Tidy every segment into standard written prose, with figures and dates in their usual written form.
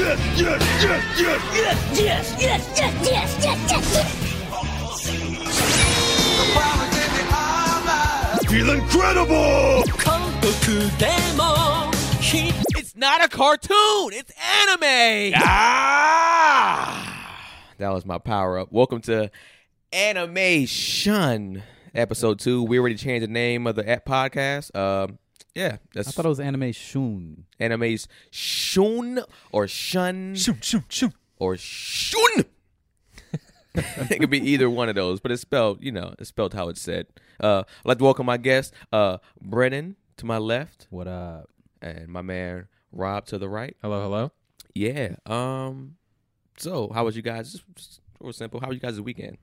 Yes, yes, yes, yes. Yes, yes, yes, yes, yes, yes, yes. Feel incredible! It's not a cartoon. It's anime. That was my power up. Welcome to Animation episode 2. We already changed the name of the podcast. Yeah, I thought it was Animation. Animation or shun Shun. or shun. It could be either one of those, but it's spelled, it's spelled how it's said. I'd like to welcome my guest, Brennan to my left. What up? And my man Rob to the right. Hello. Yeah. So how was you guys? Just real simple. How was you guys' weekend?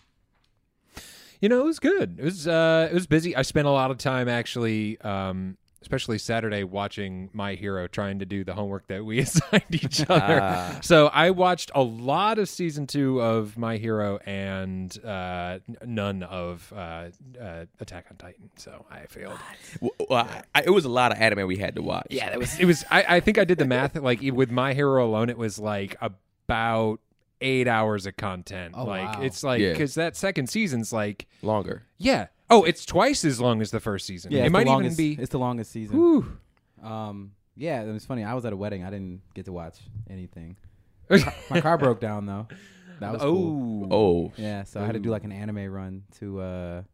It was good. It was busy. I spent a lot of time actually, especially Saturday, watching My Hero, trying to do the homework that we assigned each other. So I watched a lot of season 2 of My Hero and none of Attack on Titan. So I failed. Well, it was a lot of anime we had to watch. Yeah, it was. I think I did the math. Like with My Hero alone, it was like about 8 hours of content. Oh, wow. It's like because that second season's like Longer. yeah. Oh, it's twice as long as the first season. Yeah, it it's might the even longest, be. It's the longest season. Whew. Yeah, it was funny. I was at a wedding. I didn't get to watch anything. My car broke down though. That was cool. Oh. Yeah, so I had to do like an anime run to to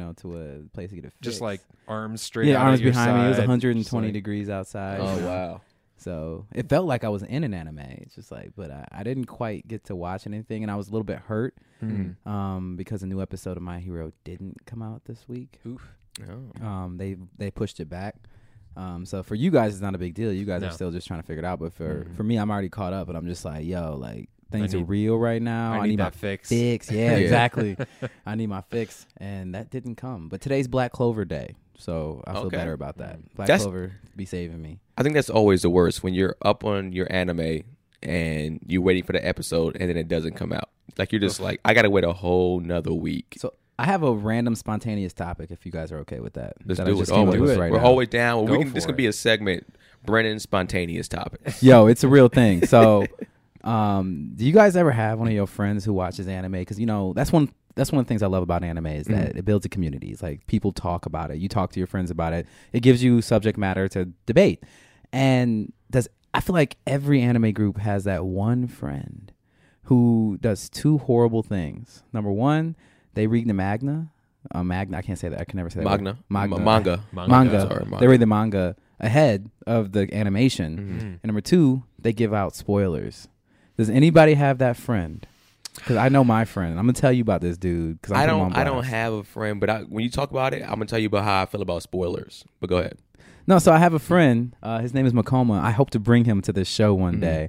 a place to get it fixed. Just like arms straight. yeah, out arms at your behind me. It was side. 120 Just like- degrees outside. Oh, wow. So it felt like I was in an anime. It's just like, but I didn't quite get to watch anything, and I was a little bit hurt because a new episode of My Hero didn't come out this week. Oof. Oh. They pushed it back. So for you guys, it's not a big deal. You guys No. are still just trying to figure it out. But for me, I'm already caught up, and I'm just like, yo, like things are need- real right now. I need my that fix. Yeah, exactly. I need my fix, and that didn't come. But today's Black Clover Day, so I feel Okay. better about that. Black That's- Clover be saving me. I think that's always the worst when you're up on your anime and you're waiting for the episode and then it doesn't come out. Like you're just like, I got to wait a whole nother week. So I have a random spontaneous topic. If you guys are okay with that, Let's that I do just it. came up Always. with right We're now. always down. Go This for could it. be a segment. Brennan's spontaneous topics. Yo, it's a real thing. So, do you guys ever have one of your friends who watches anime? Because that's one of the things I love about anime is that it builds a community. It's like people talk about it. You talk to your friends about it. It gives you subject matter to debate. And I feel like every anime group has that one friend who does two horrible things. Number one, they read the manga. I can't say that. I can never say that. Manga. word. Manga. Manga. Sorry, manga. They read the manga ahead of the animation. And number two, they give out spoilers. Does anybody have that friend? Because I know my friend. I'm gonna tell you about this dude. Because I don't have a friend, but when you talk about it, I'm gonna tell you about how I feel about spoilers. But go ahead. No, so I have a friend. His name is Makoma. I hope to bring him to this show one day.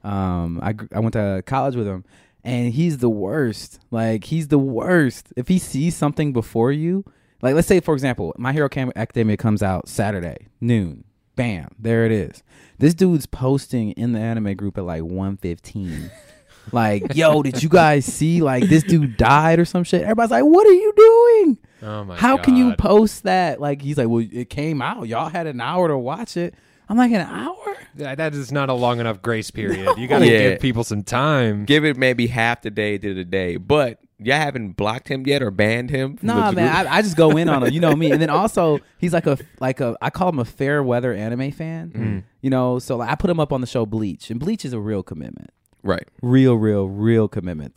I went to college with him, and he's the worst. Like, he's the worst. If he sees something before you, like, let's say, for example, My Hero Academia comes out Saturday, noon. Bam, there it is. This dude's posting in the anime group at like 1:15. Like, yo, did you guys see, like, this dude died or some shit? Everybody's like, what are you doing? Oh my How God. can you post that? Like, he's like, well, it came out. Y'all had an hour to watch it. I'm like, an hour? That is not a long enough grace period. You got to Yeah. give people some time. Give it maybe half the day to the day. But y'all haven't blocked him yet or banned him? From Nah, the man, group? I just go in on him. You know me. And then also, he's like a I call him a fair weather anime fan. So like, I put him up on the show Bleach, and Bleach is a real commitment. Right. Real commitment.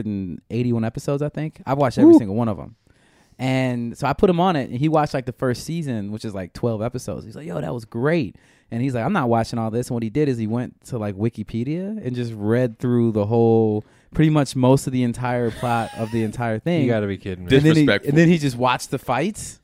381 episodes, I think. I've watched every single one of them. And so I put him on it, and he watched like the first season, which is like 12 episodes. He's like, yo, that was great. And he's like, I'm not watching all this. And what he did is he went to like Wikipedia and just read through the whole, pretty much most of the entire plot of the entire thing. You got to be kidding me. And then, Disrespectful. and then he just watched the fights,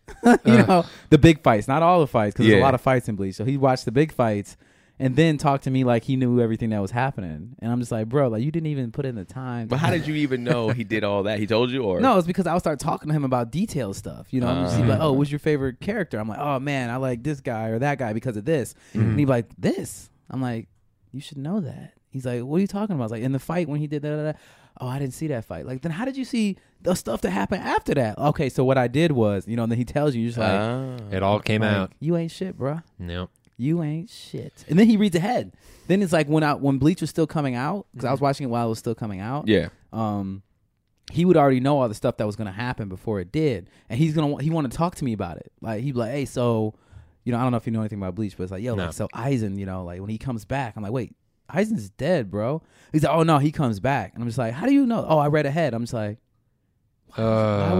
the big fights, not all the fights, because there's a Yeah. lot of fights in Bleach. So he watched the big fights and then talked to me like he knew everything that was happening. And I'm just like, bro, like you didn't even put in the time. But how did you even know he did all that? He told you, or No, it's because I would start talking to him about detailed stuff. I'm just like, oh, what's your favorite character? I'm like, oh man, I like this guy or that guy because of this. And he'd be like, this. I'm like, you should know that. He's like, what are you talking about? I was like, in the fight when he did that. Oh, I didn't see that fight. Like, then how did you see the stuff that happened after that? Okay, so what I did was, and then he tells you, you're just like, It all came like, out. you ain't shit, bro. No. You ain't shit. And then he reads ahead. Then it's like when Bleach was still coming out, because I was watching it while it was still coming out. Yeah. He would already know all the stuff that was going to happen before it did, and he wanted to talk to me about it. Like he'd be like, "Hey, so, I don't know if you know anything about Bleach, but it's like, yo, like, so Aizen, like when he comes back, I'm like, wait, Aizen's dead, bro." He's like, "Oh no, he comes back," and I'm just like, "How do you know?" "Oh, I read ahead." I'm just like, why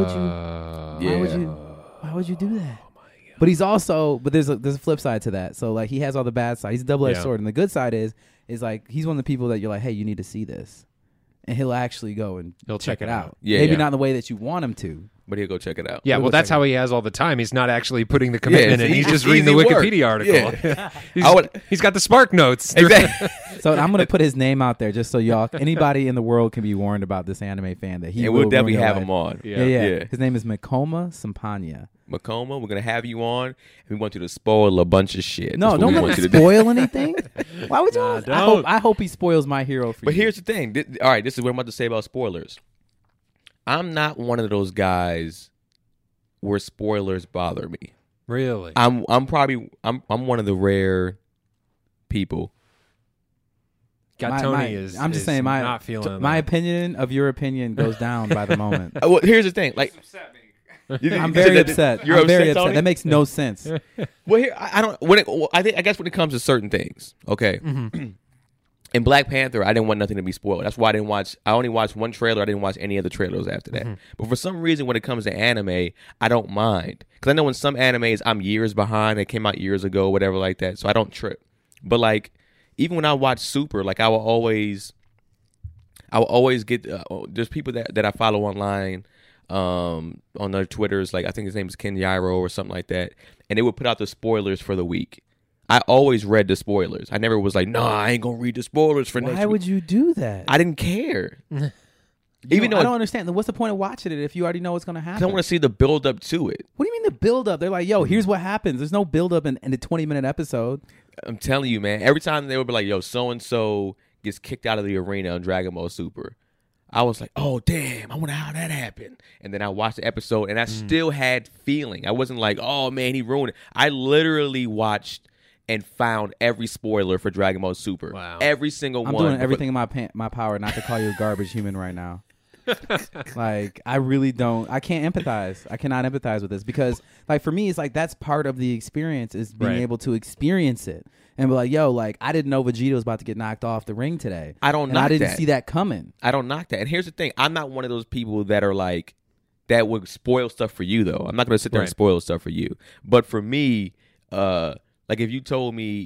would you do that? But he's also, there's a flip side to that. So like he has all the bad side. He's a double-edged sword, and the good side is like he's one of the people that you're like, hey, you need to see this, and he'll actually go and He'll check it out. Yeah, maybe yeah. not in the way that you want him to. But he'll go check it out. Yeah, well, that's how he has all the time. He's not actually putting the commitment in. it's He's just easy reading the work. Wikipedia article. Yeah. He's got the Spark Notes. Exactly. So I'm gonna put his name out there just so y'all, anybody in the world can be warned about this anime fan that he And will we'll definitely ruin your have life. him on. Yeah. Yeah. His name is Makoma Sampanya. Makoma, we're gonna have you on, and we want you to spoil a bunch of shit. No, That's what don't we let want him you to do. spoil anything. Why would you? don't. I hope he spoils My Hero for But you. here's the thing. All right, this is what I'm about to say about spoilers. I'm not one of those guys where spoilers bother me. Really? I'm one of the rare people. Tony is. I'm just is saying not feeling my that. opinion of your opinion goes down by the moment. Well, here's the thing. Like, I'm very upset. You're I'm very upset, upset. Tony? That makes no sense. Well, here I don't. I guess when it comes to certain things, okay. In Black Panther, I didn't want nothing to be spoiled. That's why I didn't watch. I only watched one trailer. I didn't watch any other trailers after that. But for some reason, when it comes to anime, I don't mind, because I know in some animes I'm years behind. They came out years ago, whatever like that. So I don't trip. But like, even when I watch Super, like I will always get. There's people that I follow online. On their Twitters, like I think his name is Ken Yairo or something like that, and they would put out the spoilers for the week. I always read the spoilers. I never was like, "Nah, I ain't gonna read the spoilers for next Why week." would you do that? I didn't care. Even though I don't understand. What's the point of watching it if you already know what's going to I happen? don't want to see the build up to it. What do you mean the build up? They're like, yo, here's what happens. There's no build up in the 20-minute episode. I'm telling you, man. Every time they would be like, "Yo, so and so gets kicked out of the arena on Dragon Ball Super," I was like, "Oh damn, I wonder how that happened." And then I watched the episode, and I still had feeling. I wasn't like, "Oh man, he ruined it." I literally watched and found every spoiler for Dragon Ball Super. Wow. Every single I'm one. doing everything in my power not to call you a garbage human right now. Like, I really don't. I can't empathize. I cannot empathize with this because, like, for me, it's like that's part of the experience is being Right. able to experience it and be like, yo, like, I didn't know Vegeta was about to get knocked off the ring today. I don't and knock I didn't that. see that coming. I don't knock that. And here's the thing. I'm not one of those people that are like, that would spoil stuff for you, though. I'm not going to sit there and Right. spoil stuff for you. But for me, like if you told me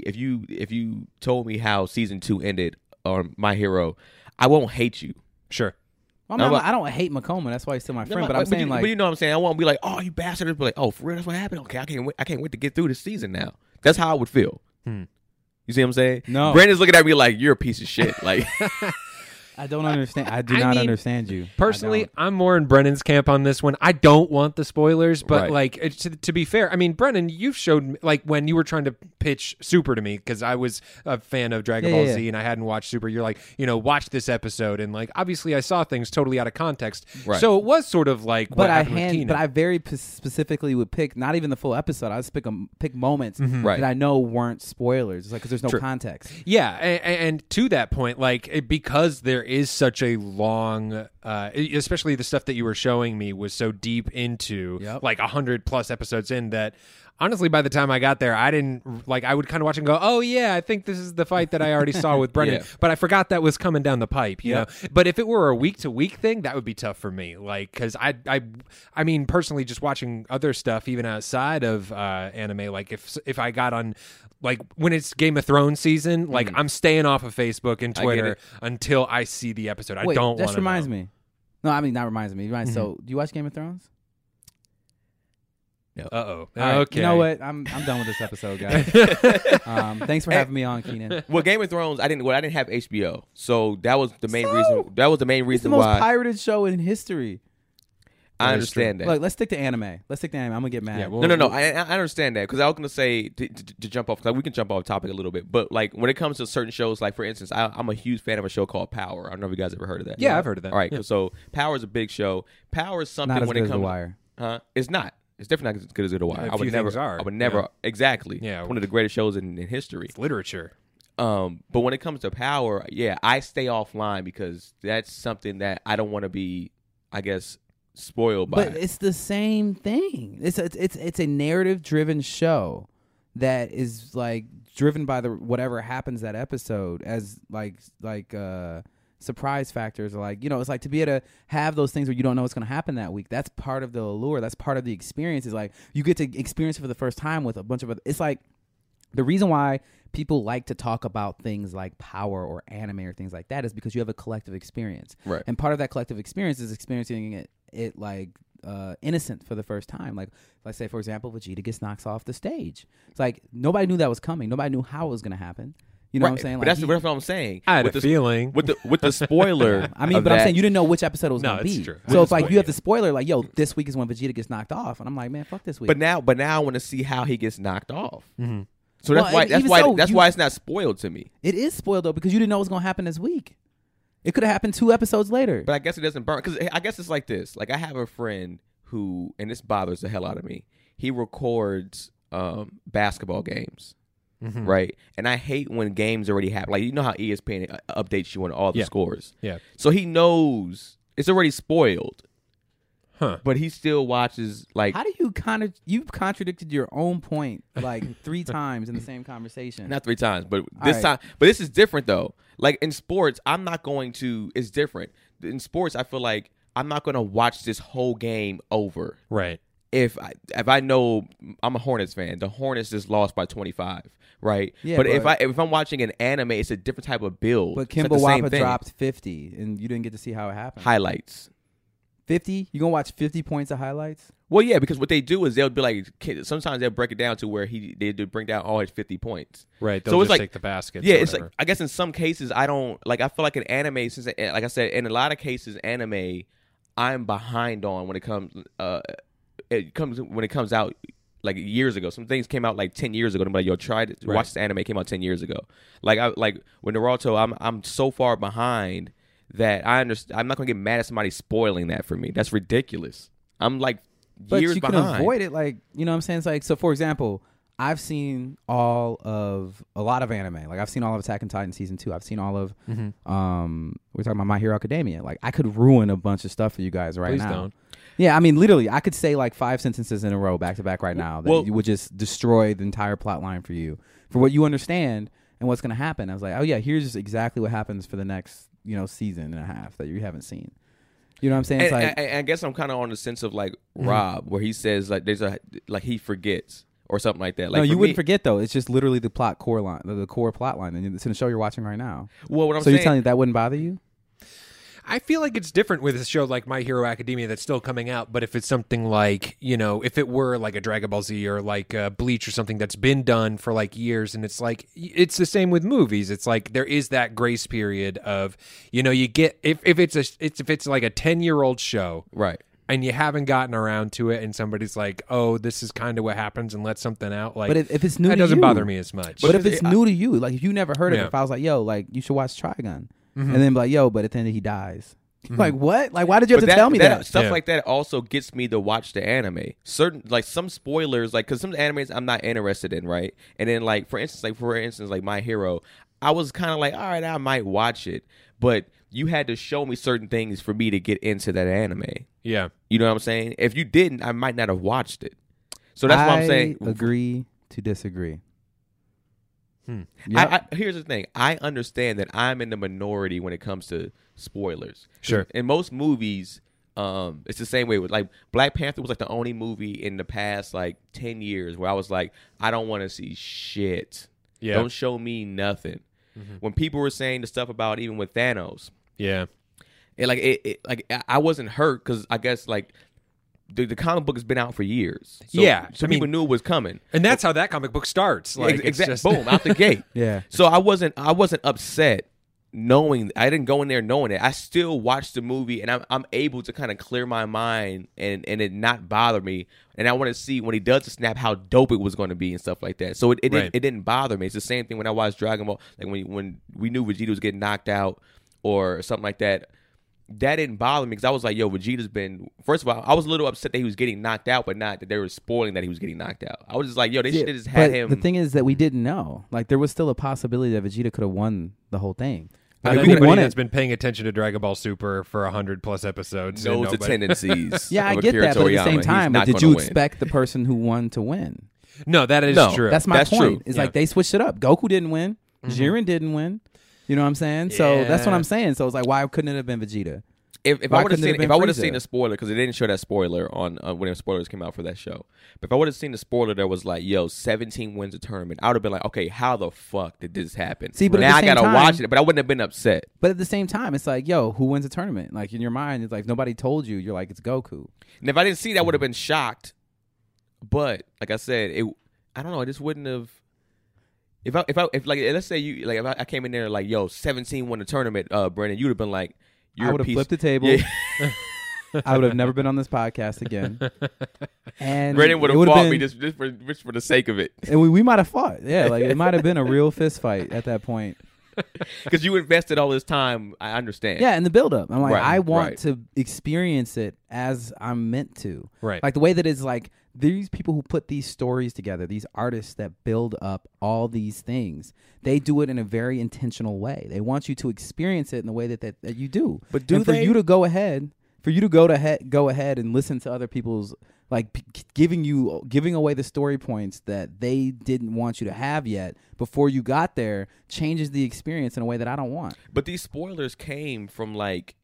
how season 2 ended on My Hero, I won't hate you. Sure. Well, No, I don't hate Makoma. That's why he's still my friend. But I'm but saying, you, like, but you know what I'm saying. I won't be like, "Oh, you bastard!" But like, "Oh, for real, that's what happened." Okay, I can't wait to get through this season now. That's how I would feel. You see what I'm saying? No. Brandon's looking at me like you're a piece of shit. Like, I don't understand. I do I not mean, understand you. Personally, I don't. I'm more in Brennan's camp on this one. I don't want the spoilers, but Right. like to be fair, I mean, Brennan, you've showed me, like when you were trying to pitch Super to me because I was a fan of Dragon Ball Z and I hadn't watched Super. You're like, watch this episode, and like obviously I saw things totally out of context, Right. so it was sort of like what happened with Keenan. But I very specifically would pick not even the full episode. I would pick moments Right. that I know weren't spoilers. It's like because there's no context. Yeah, and to that point, like because there is such a long, especially the stuff that you were showing me was so deep into like 100+ episodes in that. Honestly, by the time I got there, I didn't like. I would kind of watch and go, "Oh yeah, I think this is the fight that I already saw with Brennan," Yeah. but I forgot that was coming down the pipe. You know. But if it were a week-to-week thing, that would be tough for me. Like, because I mean, personally, just watching other stuff, even outside of anime, like if I got on, like when it's Game of Thrones season, like I'm staying off of Facebook and I get Twitter it. until I see the episode. I Wait, don't. That wanna reminds know. me. No, I mean not reminds me. So, do you watch Game of Thrones? Uh-oh. All right, Okay. You know what? I'm done with this episode, guys. Thanks for having me on, Keenan. well, Game of Thrones, I didn't have HBO, so that was the main reason. That was the main It's the reason most why pirated show in history. I understand that. Like, let's stick to anime. I'm gonna get mad. Yeah, well- No. I understand that because I was gonna say to jump off. Like we can jump off topic a little bit, but like when it comes to certain shows, like for instance, I'm a huge fan of a show called Power. I don't know if you guys ever heard of that. Yeah, I've heard of that. All right, Yeah. so Power is a big show. Power is something Not as when good it as The comes. Wire. Huh? It's not. It's definitely not as good as The Wire. A few things are. I would never. Exactly. Yeah. It's one of the greatest shows in history. It's literature. But when it comes to Power, yeah, I stay offline because that's something that I don't want to be, I guess, spoiled by. But it's the same thing. It's a narrative driven show that is like driven by the whatever happens that episode as like surprise factors, or like, you know, it's like to be able to have those things where you don't know what's going to happen that week. That's part of the allure. That's part of the experience. Is like you get to experience it for the first time with a bunch of other. It's like the reason why people like to talk about things like Power or anime or things like that is because you have a collective experience. Right. And part of that collective experience is experiencing it like innocent for the first time. Like, let's say, for example, Vegeta gets knocked off the stage. It's like nobody knew that was coming. Nobody knew how it was going to happen. You know what I'm saying? But Like, that's what I'm saying. I had With a the- feeling. with the spoiler. I mean, of but I'm that- saying you didn't know which episode it was No, going to it's be. true. So With it's the like you have spoiler. the spoiler, like, yo, this week is when Vegeta gets knocked off, and I'm like, man, fuck this week. But now I want to see how he gets knocked off. Mm-hmm. So Well, that's why and even so, that's you- why it's not spoiled to me. it is spoiled though because you didn't know what was going to happen this week. It could have happened 2 episodes later. But I guess it doesn't burn because I guess it's like this. Like I have a friend who, and this bothers the hell out of me. He records basketball games, Mm-hmm. right? And I hate when games already happen. Like you know how ESPN updates you on all the Yeah. scores. Yeah. So he knows it's already spoiled, Huh. but he still watches. Like How do you you've contradicted your own point like 3 times in the same conversation? not 3 times, but All this right. time. But this is different though. Like in sports, I'm not going to. It's different in sports. I feel like I'm not going to watch this whole game over. Right. If I know I'm a Hornets fan, the Hornets just lost by 25, right? Yeah, but if but- I'm watching an anime, it's a different type of build. But It's not Kimba the same Wappa thing. dropped 50, and you didn't get to see how it happened. Highlights. 50? You gonna watch 50 points of highlights? Well, yeah, because what they do is they'll be like, sometimes they'll break it down to where they do bring down all his 50 points. Right. So They'll it's just like- take the baskets. Yeah, or it's like whatever. I guess in some cases I don't like. I feel like in anime, since like I said, in a lot of cases, anime I'm behind on when it comes. When it comes out like years ago. Some things came out like 10 years ago. I'm like, yo, try to Right. watch this anime. It came out 10 years ago. Like with Naruto, I'm so far behind that I understand. I'm not gonna get mad at somebody spoiling that for me. That's ridiculous. I'm like But years you can behind. avoid it, like, you know what I'm saying? It's like, so for example, I've seen a lot of anime. Like I've seen all of Attack on Titan season 2. I've seen all of we're talking about My Hero Academia. Like I could ruin a bunch of stuff for you guys right Please now. don't. Yeah, I mean literally I could say like 5 sentences in a row back to back right now that Well- you would just destroy the entire plot line for you. For what you understand and what's gonna happen. I was like, oh yeah, here's exactly what happens for the next, season and a half that you haven't seen. You know what I'm saying? It's And, like and I guess I'm kind of on the sense of like Rob, where he says like he forgets or something like that. Like no, for you wouldn't me- forget though. It's just literally the plot core line, the core plot line, and it's in the show you're watching right now. Well, what I'm So saying, you're telling me that wouldn't bother you? I feel like it's different with a show like My Hero Academia that's still coming out. But if it's something like, if it were like a Dragon Ball Z or like Bleach or something that's been done for like years, and it's like, it's the same with movies. It's like there is that grace period of, you get if it's like a 10-year-old show, right? and you haven't gotten around to it, and somebody's like, oh, this is kind of what happens, and let something out. Like, But if it's new that to doesn't you, bother me as much. But if it's new to you, like if you never heard of Yeah. it, if I was like, yo, like you should watch Trigun, and then be like, yo, but at the end he dies. Like what? Like why did you have to tell me that? Stuff Yeah. like that also gets me to watch the anime. Certain like some spoilers, like because some animes I'm not interested in, right? And then like for instance, like My Hero, I was kind of like, all right, I might watch it, but you had to show me certain things for me to get into that anime. yeah. You know what I'm saying? If you didn't, I might not have watched it. So that's what I'm saying. Agree to disagree. Hmm. Yep. Here's the thing. I understand that I'm in the minority when it comes to spoilers. Sure. In most movies, it's the same way with like Black Panther was like the only movie in the past like 10 years where I was like, I don't want to see shit. Yeah. Don't show me nothing. When people were saying the stuff about even with Thanos, Yeah. I wasn't hurt because I guess like the comic book has been out for years. So, Yeah, so I people mean- knew it was coming. And that's how that comic book starts. Like, it's Exactly. just Boom, out the gate. Yeah. So I wasn't upset knowing. I didn't go in there knowing it. I still watched the movie, and I'm able to kind of clear my mind and it not bother me. And I want to see when he does the snap how dope it was going to be and stuff like that. So it Right. didn't bother me. It's the same thing when I watched Dragon Ball. Like when we knew Vegeta was getting knocked out or something like that. that didn't bother me because I was like, yo, Vegeta's been. First of all, I was a little upset that he was getting knocked out, but not that they were spoiling that he was getting knocked out. I was just like, yo, they should have just had but him. the thing is that we didn't know. Like, there was still a possibility that Vegeta could have won the whole thing. And Like, we anybody won that's it. been paying attention to Dragon Ball Super for 100+ episodes knows the nobody- tendencies. Yeah, I of get Akira that, but at the Toriyama. same He's time, not did gonna you win. expect the person who won to win? No, that is No, true. That's my That's point. true. It's Yeah. like they switched it up. Goku didn't win. Jiren didn't win. You know what I'm saying? So that's what Yeah. I'm saying. So it's like, why couldn't it have been Vegeta? If Why I would have couldn't it seen have been if I would have Frieza? seen a spoiler because it didn't show that spoiler on when the spoilers came out for that show. But if I would have seen the spoiler that was like, "Yo, 17 wins a tournament," I would have been like, "Okay, how the fuck did this happen?" See, but at now the I same gotta time- watch it, but I wouldn't have been upset. But at the same time, it's like, yo, who wins a tournament? Like in your mind, it's like nobody told you. You're like, it's Goku. And if I didn't see that, I would have been shocked. But like I said, I don't know. I just wouldn't have. If like let's say you like if I came in there like, "Yo, 17 won the tournament," Brandon, you'd have been like, "You're I a would have piece." flipped the table. Yeah. I would have never been on this podcast again. And Brandon would it have would've fought been- me just for the sake of it, And we might have fought. Yeah, like it might have been a real fist fight at that point. because you invested all this time. I understand. Yeah, in the build up. I'm like, Right, I want right. to experience it as I'm meant to. Right. Like the way that it's like these people who put these stories together, these artists that build up all these things, they do it in a very intentional way. They want you to experience it in the way that you do. But do and for they? you to go ahead, go ahead and listen to other people's like giving away the story points that they didn't want you to have yet before you got there changes the experience in a way that I don't want. But these spoilers came from like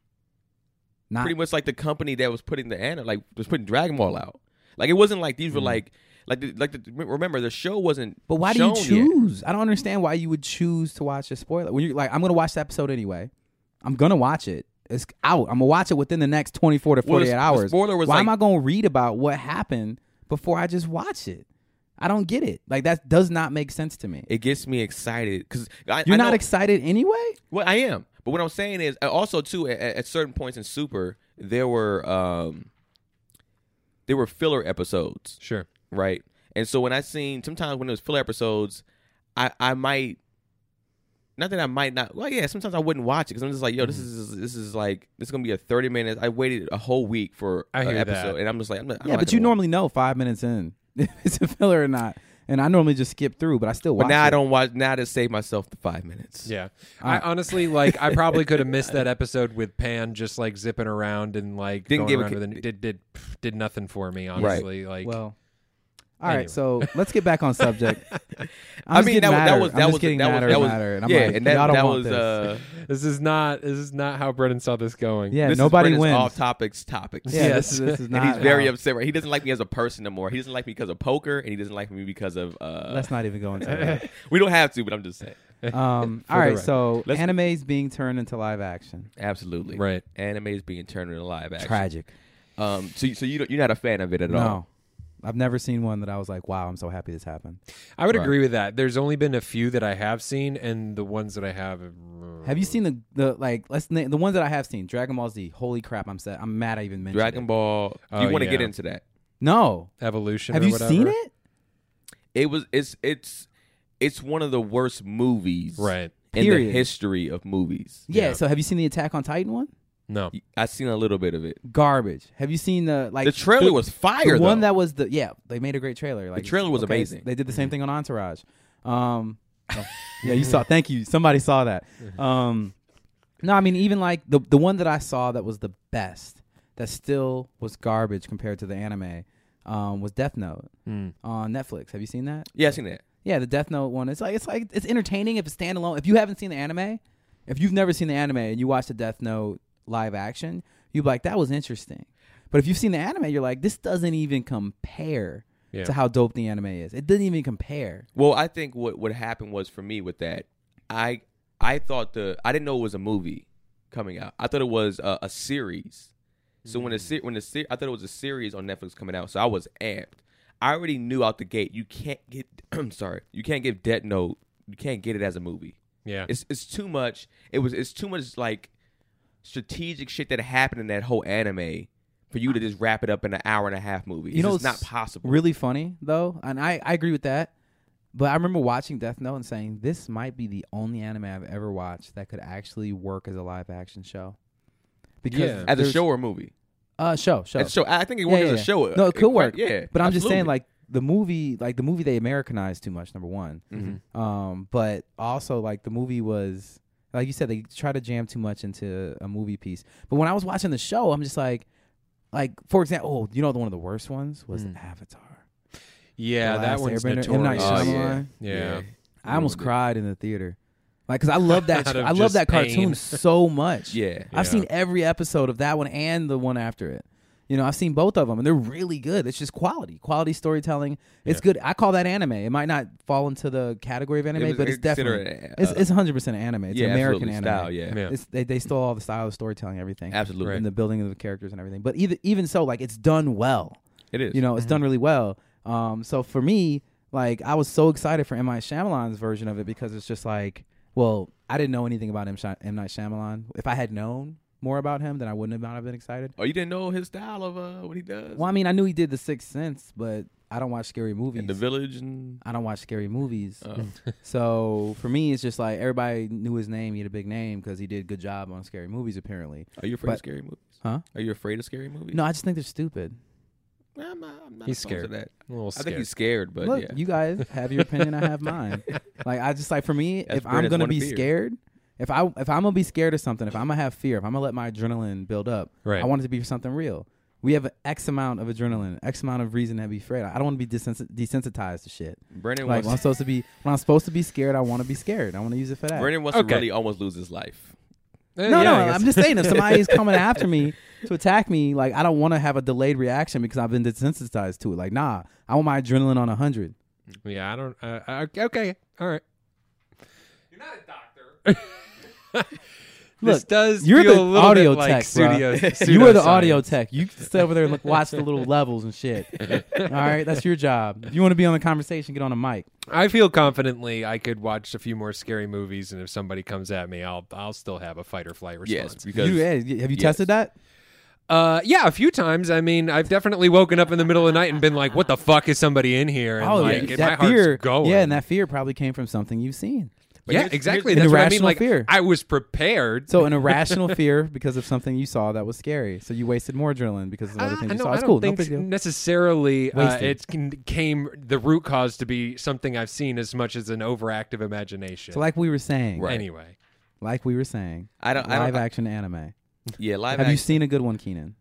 Not pretty much like the company that was putting was putting Dragon Ball out. Like it wasn't like these were remember the show wasn't. But why do you shown yet. choose? I don't understand why you would choose to watch a spoiler. When you're like, I'm going to watch the episode anyway. I'm going to watch it. It's out. I'm going to watch it within the next 24 to 48 the hours. spoiler was why like- am I going to read about what happened before I just watch it? I don't get it. Like that does not make sense to me. It gets me excited because You're not excited anyway? Well, I am. But what I'm saying is also too at certain points in Super there were filler episodes. Sure. Right. And so when sometimes when it was filler episodes, I might. Not that I might not. Well, yeah. Sometimes I wouldn't watch it because I'm just like, yo, this is gonna be a 30 minutes. I waited a whole week for I an hear episode, that. and I'm just like, I'm not Yeah, but you gonna watch. normally know 5 minutes in if it's a filler or not. And I normally just skip through, but I still watch But now it. I don't watch. Now to save myself the 5 minutes. Yeah. I honestly I probably could have missed that episode with Pan just like zipping around and like Didn't going give a around with did nothing for me, honestly. Like Well, all right, Anyway. so let's get back on subject. I mean, that was getting madder that and was madder, and I'm yeah, like, and y'all don't that want was this. this is not how Brennan saw this going. Yeah, this nobody is Brennan's wins. off topics. Yeah, Yes. this is not. And he's very how- upset. Right? He doesn't like me as a person no more. He doesn't like me because of poker, and he doesn't like me because of. Let's not even go into that. We don't have to, but I'm just saying. All the right, record. so Let's- anime's being turned into live action. Absolutely, Right. Anime is being turned into live action. Tragic. So you're not a fan of it at all. No, I've never seen one that I was like, "Wow, I'm so happy this happened." I would Right. agree with that. There's only been a few that I have seen, and the ones that I have. Have you seen the like? Let's name the ones that I have seen. Dragon Ball Z. Holy crap! I'm mad I even mentioned Dragon it. Ball. Do Oh, you want to yeah. get into that? No, Evolution? have or you whatever? seen it? It's one of the worst movies, Right. in Period. the history of movies. Yeah. Yeah. So have you seen the Attack on Titan one? No. I've seen a little bit of it. Garbage. Have you seen the like The trailer was fire. the one though. that was they made a great trailer. Like trailer was okay, amazing. They did the same thing on Entourage. Yeah, you saw. Thank you. Somebody saw that. No, I mean even like the one that I saw that was the best, that still was garbage compared to the anime, was Death Note on Netflix. Have you seen that? Yeah, I've seen that. Yeah, the Death Note one. It's entertaining if it's standalone. If you haven't seen the anime, if you've never seen the anime and you watch the Death Note live action, you'd be like, that was interesting. But if you've seen the anime, you're like, this doesn't even compare Yeah. to how dope the anime is. It doesn't even compare. Well, I think what happened was for me with that, I thought I didn't know it was a movie coming out. I thought it was a series. So when I thought it was a series on Netflix coming out, so I was amped. I already knew out the gate you can't get. I'm sorry, you can't get Death Note. You can't get it as a movie. Yeah. It's too much. It's too much like strategic shit that happened in that whole anime for you to just wrap it up in an hour and a half movie. It's just not possible. Really funny though, and I agree with that. But I remember watching Death Note and saying, this might be the only anime I've ever watched that could actually work as a live action show. because Yeah. As a there's- show or movie? show. As a show. I think it works as a show. No, it could work. Yeah, but I'm just saying, absolutely. the movie they Americanized too much. Number one, but also the movie was like you said, they try to jam too much into a movie piece. But when I was watching the show, I'm just like for example, one of the worst ones was Avatar. Yeah, The that Last one's Airbender, M. Night notorious. Shyamalan. Yeah. I almost cried in the theater, because I love that. Out of I love just that pain. cartoon so much. Yeah. I've seen every episode of that one and the one after it. I've seen both of them, and they're really good. It's just quality storytelling. It's good. I call that anime. It might not fall into the category of anime, but it's definitely it's 100% anime. It's American anime. Style, yeah. It's, they stole all the style of storytelling, everything, Absolutely. and the building of the characters and everything. But even so, it's done well. It is. It's done really well. So for me, I was so excited for M. Night Shyamalan's version of it, because it's just I didn't know anything about M. Night Shyamalan. If I had known more about him, then I wouldn't have been excited. Oh, you didn't know his style of what he does? Well, I mean, I knew he did The Sixth Sense, but I don't watch scary movies. In The Village and I don't watch scary movies. Oh. So for me, it's just everybody knew his name. He had a big name because he did a good job on scary movies, apparently. Are you afraid of scary movies? Huh? Are you afraid of scary movies? No, I just think they're stupid. I'm not He's opposed scared. to that. A little I scared. think he's scared, but Look, yeah. you guys have your opinion. I have mine. I just for me, That's if I'm Brennan's gonna one be fear. scared, if I'm gonna be scared of something, if I'm gonna have fear, if I'm gonna let my adrenaline build up, Right. I want it to be for something real. We have X amount of adrenaline, X amount of reason to be afraid. I don't want to be desensitized to shit. Brennan When I'm supposed to be scared, I want to be scared. I want to use it for that. Brennan wants Okay. to really almost lose his life. No, I no, guess. I'm just saying, if somebody is coming after me to attack me, I don't want to have a delayed reaction because I've been desensitized to it. Nah, I want my adrenaline on 100. Yeah, I don't. Okay, all right. You're not a doctor. This Look, does you're feel the a little audio bit like tech, bro. pseudo. You are the audio tech. You can stay over there and watch the little levels and shit. All right, that's your job. If you want to be on the conversation, get on the mic. I feel confidently I could watch a few more scary movies, and if somebody comes at me, I'll still have a fight or flight Yes, response. because Have you yes. tested that? Yeah, a few times. I mean, I've definitely woken up in the middle of the night and been like, "What the fuck is somebody in here?" And my that heart's fear. going. Yeah, and that fear probably came from something you've seen. But yeah, here's- exactly. here's- That's what I mean. irrational Like, fear. I was prepared. So an irrational fear because of something you saw that was scary. So you wasted more adrenaline because of other things you saw. I It's don't cool. No think big deal. necessarily Wasted. came the root cause to be something I've seen as much as an overactive imagination. So like we were saying, Right. Anyway, live action anime. Yeah, live Have you action. seen a good one, Keenan?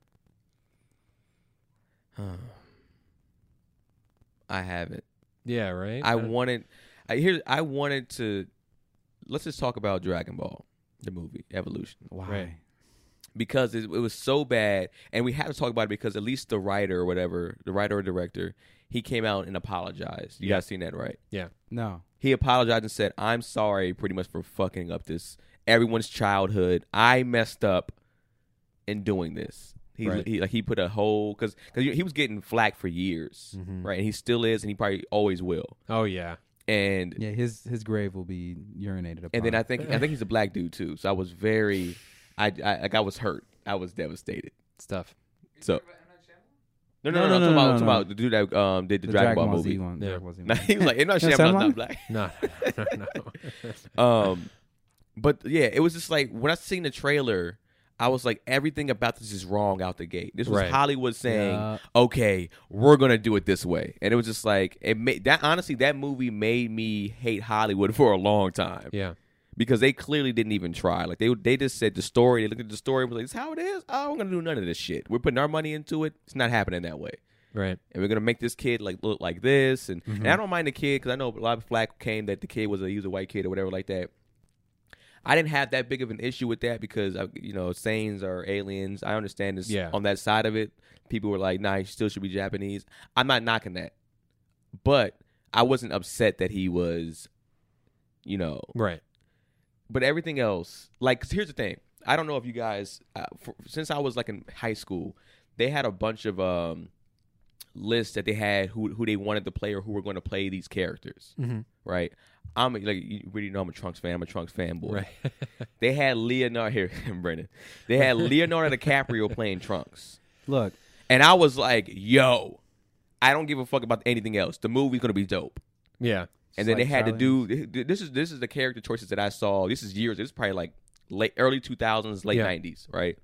I haven't. yeah, right. I wanted to. Let's just talk about Dragon Ball, the movie Evolution, Why? Right. because it was so bad, and we have to talk about it because at least the writer or whatever, the writer or director, he came out and apologized. You guys seen that, right? Yeah. No. He apologized and said, "I'm sorry, pretty much for fucking up everyone's childhood. I messed up in doing this." Right. He put a whole because he was getting flack for years, right? And he still is, and he probably always will. Oh yeah. And Yeah, his grave will be urinated upon. and then I think he's a black dude too. So I was very, I was hurt. I was devastated. Stuff. So no, No, I'm no, talking no. about the dude that did the Dragon Ball movie. Z one. Yeah. Dragon Ball Z Nah, one. he was like, "No, No, Shyamalan's Shyamalan? not black." No. But yeah, it was just like when I seen the trailer, I was like, everything about this is wrong out the gate. This was Right. Hollywood saying, Yeah. "Okay, we're gonna do it this way," and it was just like it made that. Honestly, that movie made me hate Hollywood for a long time. Yeah. Because they clearly didn't even try. Like they just said the story. They looked at the story and was like, "This is how it is. Oh, I'm gonna do none of this shit. We're putting our money into it. It's not happening that way." Right. And we're gonna make this kid look like this, and I don't mind the kid because I know a lot of flack came that the kid was he was a white kid or whatever like that. I didn't have that big of an issue with that because Saiyans are aliens. I understand this on that side of it. People were like, "Nah, he still should be Japanese." I'm not knocking that, but I wasn't upset that he was, Right. But everything else, like, 'cause here's the thing. I don't know if you guys, since I was like in high school, they had a bunch of lists that they had who they wanted to play or who were going to play these characters, right? I'm like, you really know I'm a Trunks fan. I'm a Trunks fanboy. Right. They had Leonardo Brennan. They had Leonardo DiCaprio playing Trunks, Look, and I was like, "Yo, I don't give a fuck about anything else. The movie's gonna be dope." Yeah. And then like they had to Charlie do this is the character choices that I saw. This is years. This is probably like early 2000s, late Yeah. 90s, right?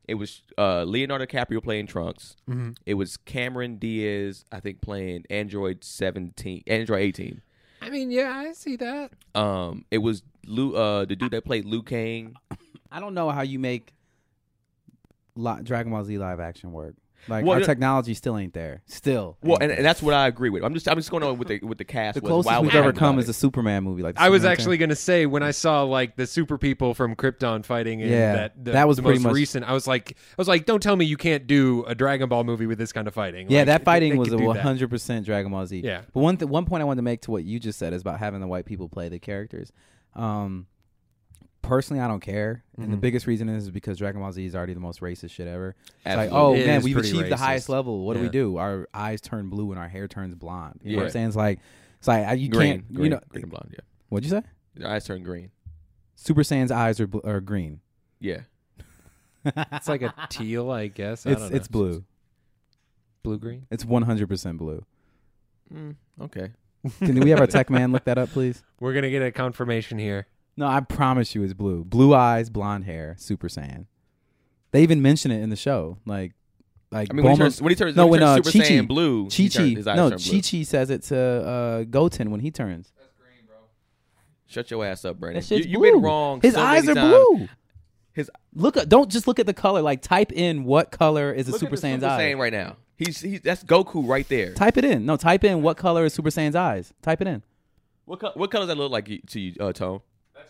It was Leonardo DiCaprio playing Trunks. Mm-hmm. It was Cameron Diaz, I think, playing Android 18. I mean, yeah, I see that. It was the dude that played Liu Kang. I don't know how you make Dragon Ball Z live action work. Like Well, our technology still ain't there. Still. Well, and that's what I agree with. I'm just going on with the cast. the was closest Wild we've Wild ever about come it. is a Superman movie. Like the I was Superman actually going to say when I saw like the super people from Krypton fighting in Yeah, that that was the pretty most much- recent. I was like, don't tell me you can't do a Dragon Ball movie with this kind of fighting. Yeah, Like, that fighting they was a could do that. 100% Dragon Ball Z. Yeah. But one point I wanted to make to what you just said is about having the white people play the characters. Personally, I don't care, and the biggest reason is because Dragon Ball Z is already the most racist shit ever. It's like, Absolutely. oh It man, is we've pretty achieved the racist. highest level. What do Yeah. we do? Our eyes turn blue and our hair turns blonde. You know what I'm Yeah. saying? It's like you green, can't. green, You know, green and blonde. Yeah, what'd you say? your eyes turn green. Super Saiyan's eyes are green. Yeah, It's like a teal, I guess. I don't know. It's blue. Blue green. It's 100% blue. okay. Can we have our tech man look that up, please? We're gonna get a confirmation here. No, I promise you, it's blue. Blue eyes, blonde hair, Super Saiyan. They even mention it in the show, like. I mean, when he turns Super Chi-Chi, Saiyan blue, his eyes turn blue. Chi-Chi says it to Goten when he turns. Shut your ass up, Brandon. That shit's You've blue. been wrong. His so eyes many are times. blue. His Don't just look at the color. Like type in what color is a look Super at the Saiyan's Super eye. Saiyan right now. He's that's Goku right there. Type it in. No, type in what color is Super Saiyan's eyes. Type it in. What color does that look like to you, Tone?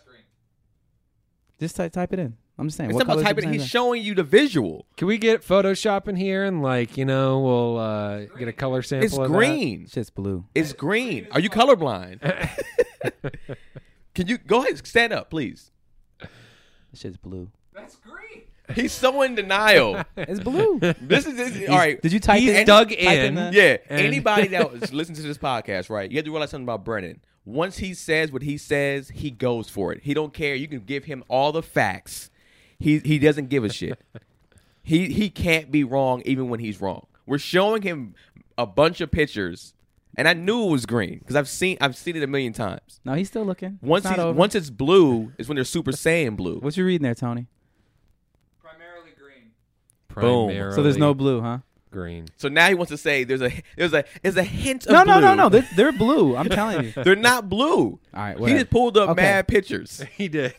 Just type it in. I'm just saying. It's What not color about is typing. Super He's Saiyan's showing you the visual. Can we get Photoshop in here and we'll get a color sample? It's of green. eye? Shit's blue. It's green. Are you colorblind? Can you go ahead? Stand up, please. Shit's blue. He's so in denial. It's blue. This is all right. Did you type He's in? dug type in. the- Yeah. And- Anybody that was listening to this podcast, right? You have to realize something about Brennan. Once he says what he says, he goes for it. He don't care. You can give him all the facts. He doesn't give a shit. He can't be wrong even when he's wrong. We're showing him a bunch of pictures, and I knew it was green because I've seen it a million times. No, he's still looking. Once It's not over. once it's blue is when they're Super Saiyan blue. What you reading there, Tony? Primarily green. Primarily So there's no blue, huh? green. So now he wants to say there's a hint of No, blue. no. They're blue. I'm telling you. They're not blue. All right, He whatever. just pulled up Okay. mad pictures. He did.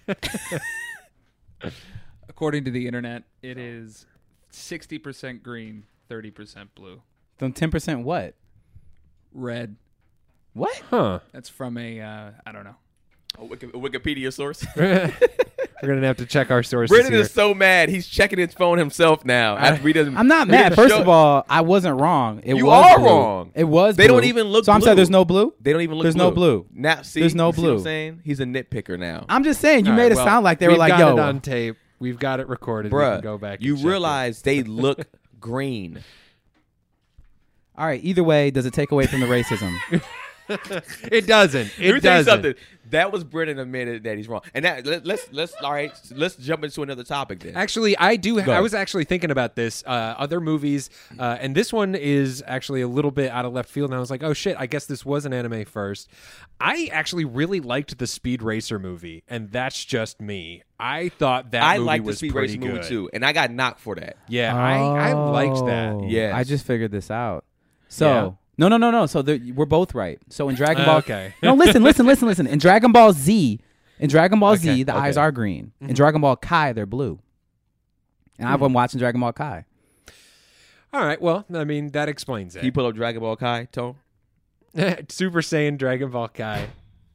According to the internet, it is 60% green, 30% blue. Then 10% what? Red. What? Huh. That's from a, I don't know. A Wikipedia source. We're gonna have to check our sources Brendan here. is so mad. He's checking his phone himself now. After he doesn't. I'm not he mad. doesn't First show- of all, I wasn't wrong. It You was are blue. wrong. It was. They blue. don't even look So I'm blue. saying there's no blue. They don't even look. There's blue. no blue. Now, see, There's no see what I'm blue. saying? He's a nitpicker now. I'm just saying. You All made right, it well, sound like they were we've like, got "Yo, it on tape. We've got it recorded. We Bruh, can go back. you and check it. realize they look green. all right." Either way, does it take away from the racism? It doesn't. Let me It tell you doesn't. something. That was Brendan admitted that he's wrong. And that let's all right. Let's jump into another topic then. Actually, I do. Go I ahead. was actually thinking about this. Other movies, and this one is actually a little bit out of left field. And I was like, "Oh shit! I guess this was an anime first." I actually really liked the Speed Racer movie, and that's just me. I thought that I movie like the was Speed pretty Racing movie good. too, and I got knocked for that. Yeah, I liked Oh, that. Yes. I just figured this out. So Yeah. no. So we're both right. So in Dragon Ball, Okay. No, listen. In Dragon Ball Z, Okay, the eyes are green. In Dragon Ball Kai, they're blue. And I've been watching Dragon Ball Kai. All right. Well, I mean that explains Can you it. pull up Dragon Ball Kai, Tone? Super Saiyan Dragon Ball Kai.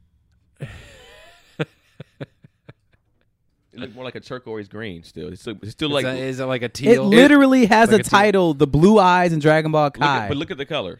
It looked more like a turquoise green. Still, it's still like. Is it like a It teal? literally has like a a teal. title, "The Blue Eyes in Dragon Ball Kai." But look at the color.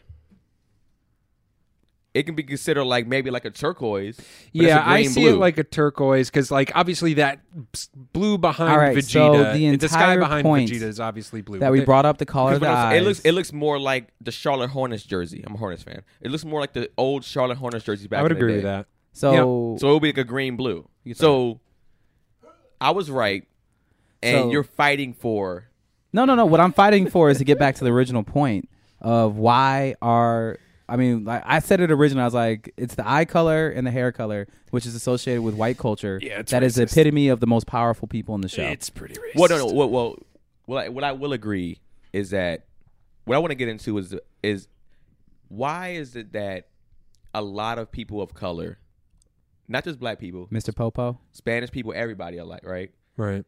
It can be considered like maybe like a turquoise. But Yeah, it's a I green see blue. it like a turquoise because, like, obviously that blue behind All right, so Vegeta, the sky entire behind point Vegeta is obviously blue. that But we the- brought up the color of the Because eyes. it looks more like the Charlotte Hornets jersey. I'm a Hornets fan. It looks more like the old Charlotte Hornets jerseys back. I would in the agree day. with that. So So it would be like a green blue. You can So I was right, and So- you're fighting for. No. What I'm fighting for is to get back to the original point of why like I said it originally. I was like, it's the eye color and the hair color, which is associated with white culture. Yeah, it's that is the racist. epitome of the most powerful people in the show. It's pretty racist. Well, no. Well, what I will agree is that what I want to get into is why is it that a lot of people of color, not just black people, Mr. Popo. Spanish people, everybody alike, right? Right.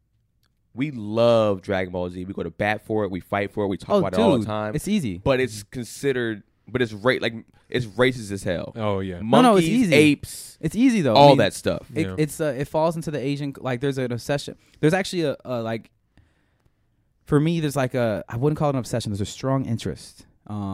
We love Dragon Ball Z. We go to bat for it. We fight for it. We talk about it all the time. It's easy. But it's considered, but it's it's racist as hell. Oh yeah. Monkeys, No, it's easy. apes, It's easy though. all that stuff. It, Yeah. It's it falls into the Asian, like there's an obsession. There's actually a like, for me, there's like I wouldn't call it an obsession. There's a strong interest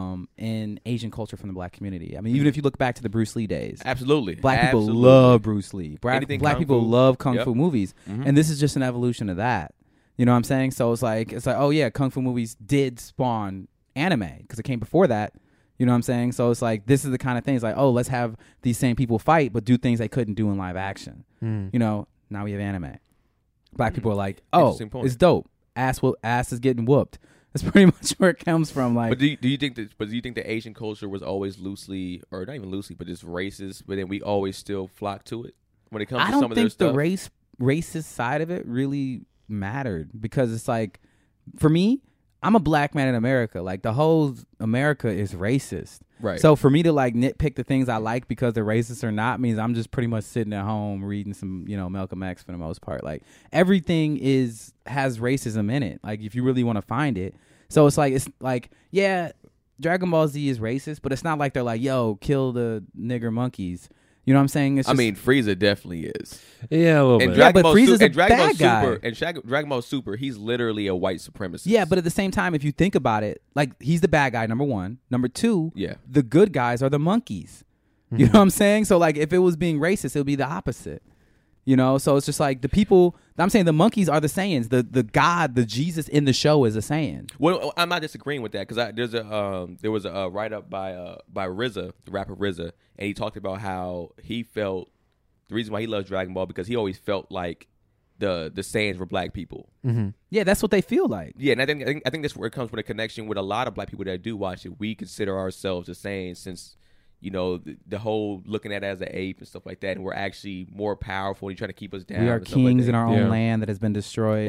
in Asian culture from the black community. I mean, even if you look back to the Bruce Lee days, Absolutely. black people Absolutely. love Bruce Lee. Black Anything black kung people fu. love kung Yep. fu movies, and this is just an evolution of that. You know what I'm saying? So it's like oh yeah, kung fu movies did spawn anime because it came before that. You know what I'm saying? So it's like this is the kind of things like, oh, let's have these same people fight but do things they couldn't do in live action. You know, now we have anime. Black people are like, oh, Interesting point. it's dope. Ass is getting whooped. That's pretty much where it comes from. Like, But do you think that? But do you think the Asian culture was always loosely, or not even loosely, but just racist? But then we always still flock to it when it comes I to don't some of their think the stuff. racist side of it really mattered because it's like, for me, I'm a black man in America. Like the whole America is racist. Right. So for me to like nitpick the things I like because they're racist or not means I'm just pretty much sitting at home reading some, Malcolm X for the most part. Like everything has racism in it. Like if you really want to find it. So it's like, yeah, Dragon Ball Z is racist, but it's not like they're like, yo, kill the nigger monkeys. You know what I'm saying? It's I just, mean, Frieza definitely is. Yeah, a little And bit. Dragon but Ball Frieza's Su- a and Dragon Ball bad guy. Super and Dragon Ball Super, he's literally a white supremacist. yeah, but at the same time, if you think about it, like he's the bad guy, number one. Number two, Yeah. the good guys are the monkeys. You know what I'm saying? So like if it was being racist, it would be the opposite. You know, so it's just like the people. I'm saying the monkeys are the Saiyans. The God, the Jesus in the show is a Saiyan. Well, I'm not disagreeing with that because there was a write up by RZA, the rapper RZA, and he talked about how he felt the reason why he loves Dragon Ball because he always felt like the Saiyans were black people. Yeah, that's what they feel like. Yeah, and I think that's where it comes with a connection with a lot of black people that do watch it. We consider ourselves the Saiyans since the whole looking at it as an ape and stuff like that, and we're actually more powerful. And you're trying to keep us down. We are and stuff like kings that. in our Yeah. own land that has been destroyed.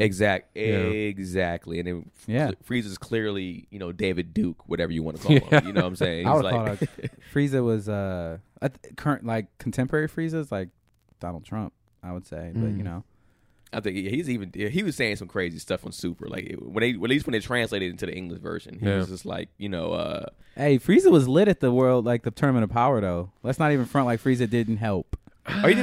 Exactly. And then Yeah. Frieza's clearly, David Duke, whatever you want to call him. You know what I'm saying? I He's would call like, it Frieza was current, like contemporary Frieza's like Donald Trump, I would say. But I think he was saying some crazy stuff on Super. Like at least when they translated it into the English version, he was just like, hey, Frieza was lit at the Tournament of Power though. Let's not even front like Frieza didn't help. he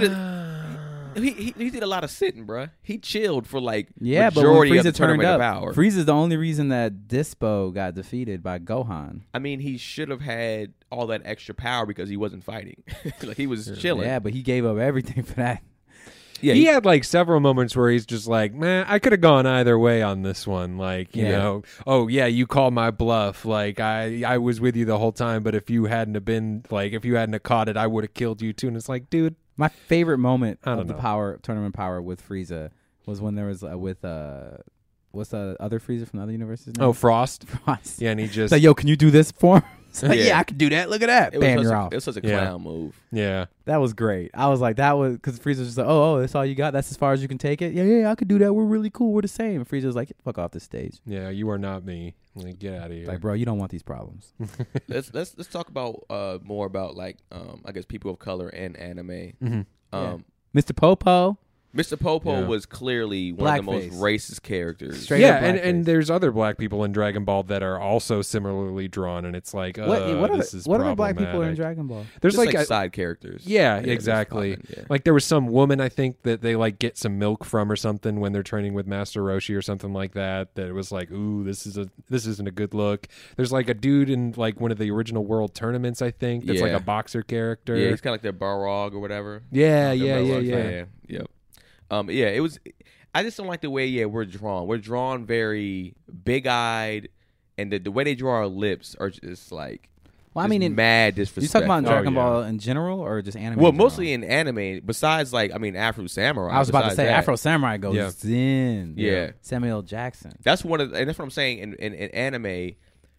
did a lot of sitting, bruh. He chilled for like Yeah, but when majority of the Frieza turned Tournament of up, Power. Frieza's the only reason that Dispo got defeated by Gohan. I mean, he should have had all that extra power because he wasn't fighting. Like he was chilling. Yeah, but he gave up everything for that. Yeah, he had like several moments where he's just like, man, I could have gone either way on this one. Like, you Yeah. know, oh yeah, you called my bluff. Like I was with you the whole time, but if you hadn't have been like, if you hadn't have caught it, I would have killed you too. And it's like, dude, My favorite moment I of don't the know. Tournament Power with Frieza was when there was with what's the other Frieza from the other universe's name? oh Frost. Frost. Yeah, and he just It's like, yo, can you do this for him? It's like, Yeah. yeah, I can do that. Look at that. it Bam, was you're such off. it was such a Yeah. clown move. yeah. That was great. I was like, that was because Frieza was just like, oh, that's all you got. That's as far as you can take it. Yeah, I could do that. We're really cool. We're the same. And Frieza was like, get the fuck off this stage. Yeah, you are not me. Like, get out of here. Like, bro, you don't want these problems. Let's talk about more about like I guess people of color and anime. Mr. Popo. Mr. Popo Yeah. was clearly one of the most Blackface. racist characters. Straight yeah, up and blackface. there's other black people in Dragon Ball that are also similarly drawn, and it's like, What this is other black people are in problematic. Dragon Ball? There's Just like, a, side characters. yeah, just exactly. popping, yeah. Like there was some woman I think that they like get some milk from or something when they're training with Master Roshi or something like that. That it was like, ooh, this isn't a good look. There's like a dude in like one of the original world tournaments I think that's like Yeah. a boxer character. Yeah, he's kind of like their Barog or whatever. yeah, The yeah, yeah, Barog, yeah. Yep. Yeah, it was. I just don't like the way we're drawn. We're drawn very big-eyed, and the way they draw our lips are just like. Well, I just mean, in, mad you disrespect. talking about in Dragon yeah. Ball in general or just anime? Well, in general? mostly in anime. Besides, like Afro Samurai. I was about to besides say that. Afro Samurai goes Yeah. in. Yeah. Samuel L. Jackson. That's one of, and that's what I'm saying. In anime,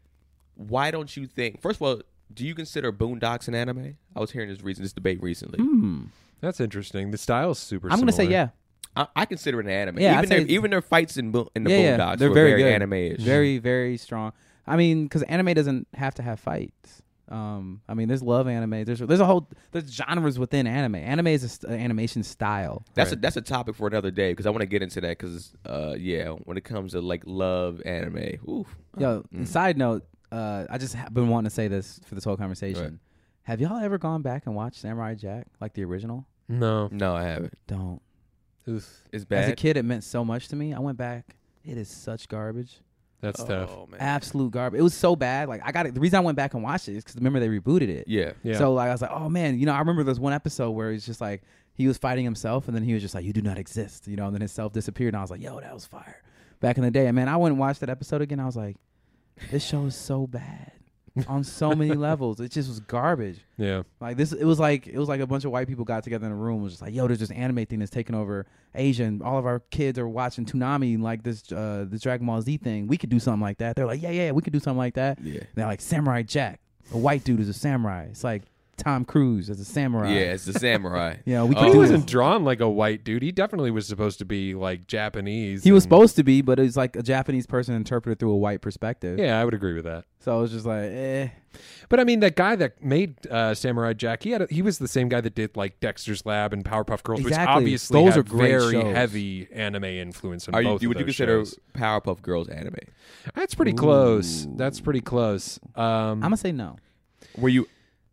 why don't you think? First of all, do you consider Boondocks an anime? I was hearing this debate recently. That's interesting. The style's super. I'm gonna say similar. yeah. I consider it an anime. Yeah, I'd say even their fights in the yeah, Boondocks they're were very very good. anime-ish. Very, very strong. I mean, because anime doesn't have to have fights. I mean, there's love anime. There's genres within anime. Anime is an animation style. That's a topic for another day because I want to get into that because when it comes to like love anime, oof. Yo, side note, I just been wanting to say this for this whole conversation. Right. Have y'all ever gone back and watched Samurai Jack, like the original? No. No, I haven't. Don't. Oof. It's bad. As a kid, it meant so much to me. I went back. It is such garbage. That's tough. Oh man. Absolute garbage. It was so bad. Like, I got it. The reason I went back and watched it is because remember they rebooted it. Yeah. Yeah. So like I was like, oh man, I remember there's one episode where it's just like he was fighting himself, and then he was just like, you do not exist, and then his self disappeared, and I was like, yo, that was fire. Back in the day, and man, I went and watched that episode again. I was like, this show is so bad on so many levels. It just was garbage. Yeah. Like this, it was like a bunch of white people got together in a room. It was just like, yo, there's this anime thing that's taking over Asia, and all of our kids are watching Toonami, like this Dragon Ball Z thing. We could do something like that. They're like, yeah, we could do something like that. Yeah. And they're like, Samurai Jack, a white dude is a samurai. It's like Tom Cruise as a samurai. Yeah, it's the samurai. We Oh. could But he do wasn't this. drawn like a white dude. He definitely was supposed to be like Japanese. He was and- supposed to be, but it's like a Japanese person interpreted through a white perspective. Yeah, I would agree with that. So it was just like, eh. But I mean, that guy that made Samurai Jack, he was the same guy that did like Dexter's Lab and Powerpuff Girls, which Exactly. obviously Those have are great very shows. heavy anime influence in Would both you of those consider shows. Powerpuff Girls anime? That's pretty close. That's pretty close. I'm gonna say no. Were you?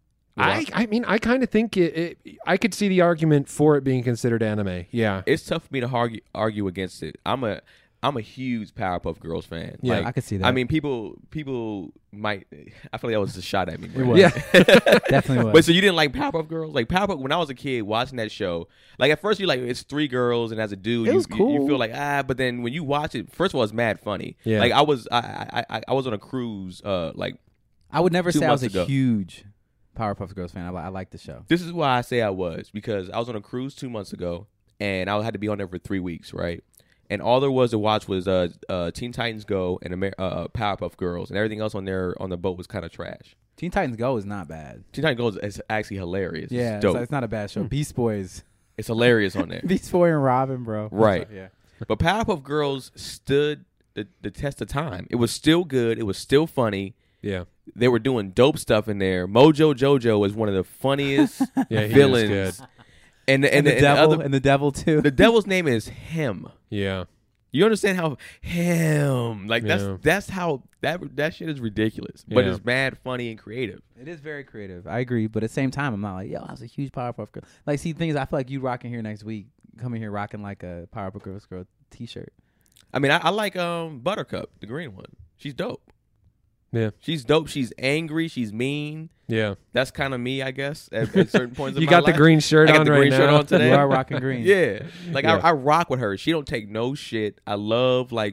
I mean, I kind of think I could see the argument for it being considered anime. Yeah. It's tough for me to argue against it. I'm a huge Powerpuff Girls fan. Yeah, Like, I could see that. I mean, people might. I feel like that was a shot at me. Right? was. Definitely was. But so you didn't like Powerpuff Girls? Like Powerpuff, when I was a kid watching that show, like at first you're like, it's 3 girls, and as a dude, It was you cool. feel like but then when you watch it, first of all, it's mad funny. Yeah. Like I was on a cruise, like I would never 2 say I was a months ago. huge Powerpuff Girls fan. I like the show. This is why I say I was, because I was on a cruise 2 months ago, and I had to be on there for 3 weeks, right? And all there was to watch was Teen Titans Go and Powerpuff Girls, and everything else on the boat was kind of trash. Teen Titans Go is not bad. Teen Titans Go is actually hilarious. Yeah, it's dope. it's not a bad show. Beast Boys, It's hilarious on there. Beast Boy and Robin, bro. Right. Yeah. But Powerpuff Girls stood the test of time. It was still good. It was still funny. Yeah. They were doing dope stuff in there. Mojo Jojo was one of the funniest Yeah, he villains. is good. And And the devil, and the devil too. the devil's name is Him. Yeah. You understand how Him, like Yeah. that's how that shit is ridiculous, but Yeah. it's mad funny and creative. It is very creative. I agree, but at the same time, I'm not like, yo, I was a huge Powerpuff Girl. Like, see, the thing is, I feel like you rocking here next week, coming here rocking like a Powerpuff Girls girl T-shirt. I mean, I like Buttercup, the green one. She's dope. Yeah. She's dope. She's angry. She's mean. Yeah. That's kind of me, I guess, at certain points of You my got life. the green shirt I got on the right green shirt now. on today. You are rocking green. Yeah. Like Yeah. I rock with her. She don't take no shit. I love like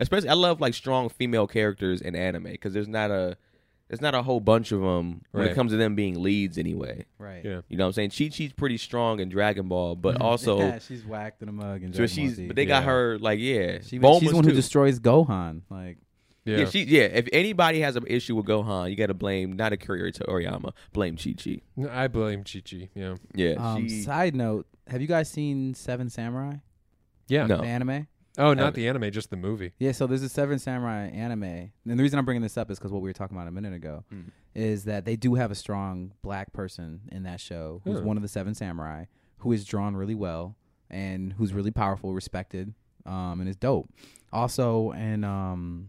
strong female characters in anime because there's not a whole bunch of them when Right. it comes to them being leads anyway. Right. Yeah. You know what I'm saying? Chi-Chi's pretty strong in Dragon Ball, but also yeah, she's whacked in a mug. And so but they got Yeah. her like she's the Bulma's one who too. destroys Gohan. Like, Yeah. If anybody has an issue with Gohan, you got to blame not Akira Toriyama, blame Chi-Chi. I blame Chi-Chi. Yeah. Yeah, side note, have you guys seen Seven Samurai? Yeah. No. The anime? Oh, not the anime, just the movie. Yeah, so there's a Seven Samurai anime. And the reason I'm bringing this up is because what we were talking about a minute ago is that they do have a strong black person in that show who's one of the Seven Samurai who is drawn really well and who's really powerful, respected, and is dope. Also, in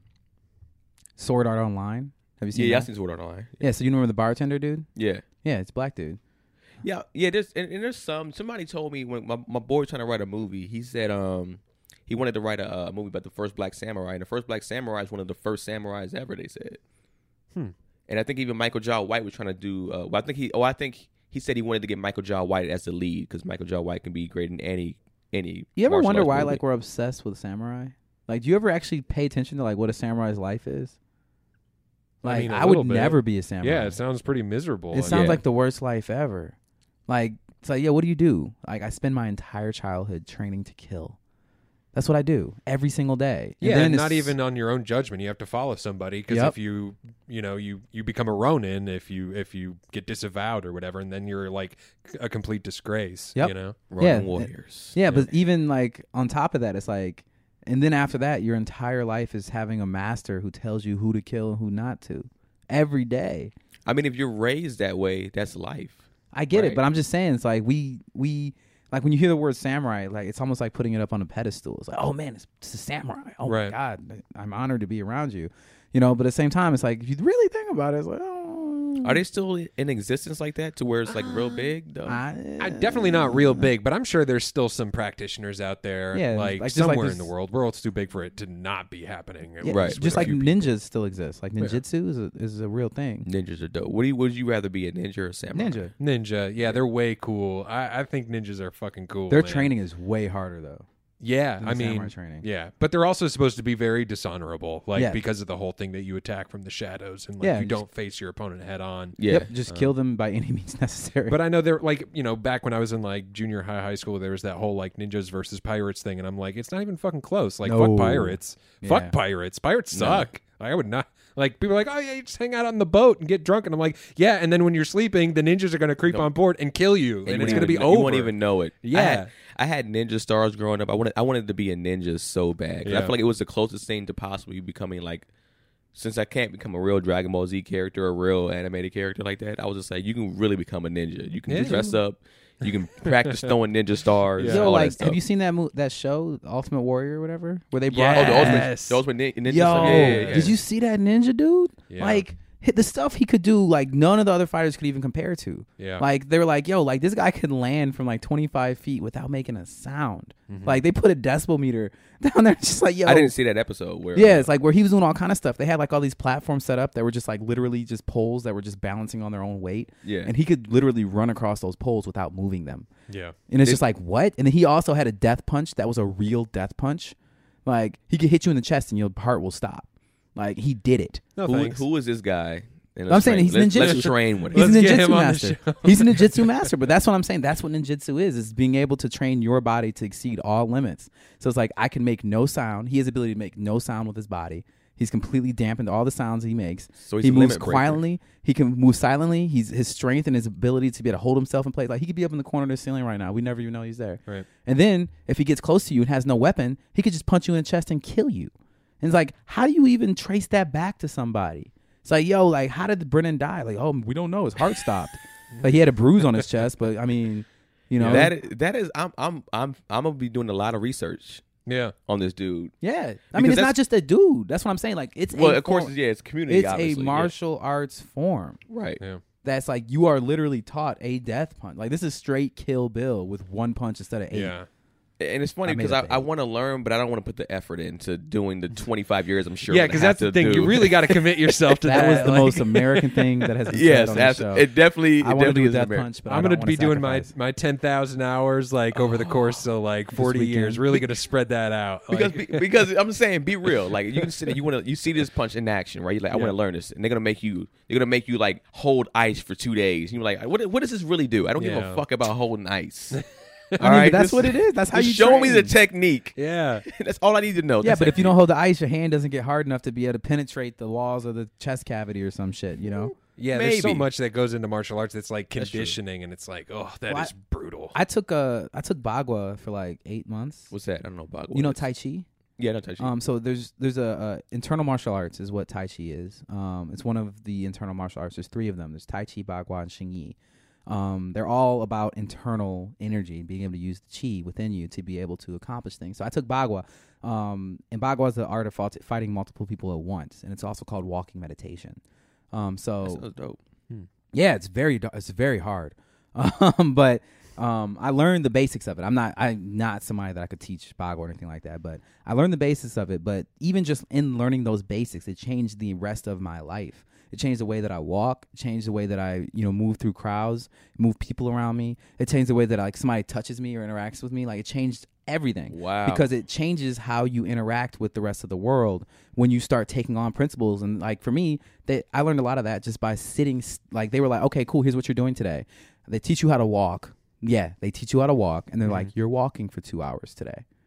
Sword Art Online. Have you seen yeah, I that? seen Sword Art Online. Yeah, so you remember the bartender dude? Yeah. Yeah, it's black dude. Yeah. There's somebody told me when my boy was trying to write a movie, he said he wanted to write a movie about the first Black Samurai, and the first Black Samurai is one of the first samurais ever, they said. And I think even Michael Jai White was trying to do I think he said he wanted to get Michael Jai White as the lead because Michael Jai White can be great in any You ever martial wonder arts why movie. like we're obsessed with samurai? Like, do you ever actually pay attention to like what a samurai's life is? Like, I mean, a I little would bit. never be a samurai. Yeah, it sounds pretty miserable. It sounds Yeah. like the worst life ever. Like, it's like, yeah, what do you do? Like, I spend my entire childhood training to kill. That's what I do every single day. Yeah, then and it's- not even on your own judgment. You have to follow somebody because Yep. if you become a Ronin if you get disavowed or whatever, and then you're like a complete disgrace. Yep. You know. Ronin Warriors. Yeah, but even like on top of that, it's like, and then after that, your entire life is having a master who tells you who to kill and who not to every day. I mean, if you're raised that way, that's life. I get it, Right. but I'm just saying, it's like we like when you hear the word samurai, like it's almost like putting it up on a pedestal. It's like, oh man, it's a samurai. Oh my Right. God, I'm honored to be around you. You know, but at the same time, it's like if you really think about it, it's like, Are they still in existence like that to where it's like real big though? Definitely not real big, but I'm sure there's still some practitioners out there, Yeah, like like, just like somewhere this- in the world. World's too big for it to not be happening. Yeah, Right. just with a like few people. ninjas still exist. Like ninjutsu is a real thing. Ninjas are dope. Would you rather be a ninja or a samurai? Ninja. Ninja, yeah, they're way cool. I think ninjas are fucking cool. Their man. training is way harder though. Yeah, than I the samurai mean, training. yeah, but they're also supposed to be very dishonorable, like Yeah. because of the whole thing that you attack from the shadows and like Yeah, you just- don't face your opponent head on. Yeah. Yep, just kill them by any means necessary. But I know they're like, back when I was in like junior high school, there was that whole like ninjas versus pirates thing, and I'm like, it's not even fucking close. Like, No. fuck pirates. Yeah. Fuck pirates. Pirates suck. Like, I would not. Like, people are like, oh yeah, you just hang out on the boat and get drunk, and I'm like, yeah, and then when you're sleeping, the ninjas are gonna creep on board and kill you, and it's gonna be over. You won't even know it. Yeah. I had ninja stars growing up. I wanted to be a ninja so bad. 'Cause I Yeah. feel like it was the closest thing to possibly becoming like. Since I can't become a real Dragon Ball Z character, a real animated character like that, I was just like, you can really become a ninja. You can Yeah. dress up. You can practice throwing ninja stars. Yeah. Yo, all like, that stuff. have you seen that show, Ultimate Warrior or whatever, where they brought? Oh, the Yes. ultimate ninja. Yo, stuff. Yeah. did you see that ninja dude? Yeah. Like the stuff he could do, like none of the other fighters could even compare to. Yeah. Like they were like, yo, like this guy could land from like 25 feet without making a sound. Mm-hmm. Like they put a decibel meter down there, just like, yo. I didn't see that episode where. Yeah, it's like where he was doing all kind of stuff. They had like all these platforms set up that were just like literally just poles that were just balancing on their own weight. Yeah. And he could literally run across those poles without moving them. Yeah. And it's just like, what? And then he also had a death punch that was a real death punch. Like he could hit you in the chest and your heart will stop. Like he did it. No who, thanks. who is this guy? And I'm saying he's let's ninja. train with He's him. a Let's get him ninjutsu on the master. show. He's a ninjutsu master, but that's what I'm saying. That's what ninjutsu is being able to train your body to exceed all limits. So it's like I can make no sound. He has the ability to make no sound with his body. He's completely dampened all the sounds he makes. So he's he a moves limit breaker. quietly. He can move silently. His strength and his ability to be able to hold himself in place. Like he could be up in the corner of the ceiling right now. We never even know he's there. Right. And then if he gets close to you and has no weapon, he could just punch you in the chest and kill you. And it's like, how do you even trace that back to somebody? It's like, yo, like, how did Brennan die? Like, oh, we don't know. His heart stopped. Like, he had a bruise on his chest, but I mean, you know, That is. I'm gonna be doing a lot of research Yeah. on this dude. yeah. I mean, Because it's that's- not just a dude. That's what I'm saying. Like, it's Well, a of course, form. yeah, it's community. It's a obviously, yeah. martial arts form. right? Yeah. That's like you are literally taught a death punch. Like this is straight Kill Bill with one punch instead of 8. Yeah. And it's funny I made because up I eight. want to learn, but I don't want to put the effort into doing the 25 years. I'm sure. Yeah, I'm because gonna that's have the to thing. do. You really got to commit yourself to that. That was the like- most American thing that has been Yes, said on the show. it definitely. I It want to definitely do a is death American. punch, but I'm I gonna don't be wanna doing sacrifice. my 10,000 hours like over the course of like 40 weekend. years. Really gonna spread that out. Like, Because I'm saying, be real. Like you can sit there, you see this punch in action, right? You're like, I want Yeah. to learn this, and they're gonna make you like hold ice for 2 days. And you're like, what does this really do? I don't give Yeah. a fuck about holding ice. I mean, but that's what it is. That's how just you show me the train. technique. yeah. That's all I need to know. Yeah, That's but it. if you don't hold the ice, your hand doesn't get hard enough to be able to penetrate the walls of the chest cavity or some shit, you know? Yeah, there's so Maybe. much that goes into martial arts that's like That's true. conditioning, and it's like, oh, that is Well, brutal. I took Bagua for like 8 months. What's that? I don't know about. You know Tai Chi? Yeah, no Tai Chi. So there's a internal martial arts is what Tai Chi is. It's one of the internal martial arts. There's 3 of them. There's Tai Chi, Bagua, and Xing Yi. They're all about internal energy and being able to use the chi within you to be able to accomplish things. So I took Bagua, and Bagua is the art of fighting multiple people at once, and it's also called walking meditation. That So sounds dope. yeah, it's very hard, but I learned the basics of it. I'm not somebody that I could teach Bagua or anything like that, but I learned the basics of it. But even just in learning those basics, it changed the rest of my life. It changed the way that I walk. It changed the way that I, move through crowds, move people around me. It changed the way that like somebody touches me or interacts with me. Like it changed everything. Wow. Because it changes how you interact with the rest of the world when you start taking on principles. And like for me, I learned a lot of that just by sitting. Like they were like, okay, cool. Here's what you're doing today. They teach you how to walk. Yeah, they teach you how to walk, and they're like, you're walking for 2 hours today.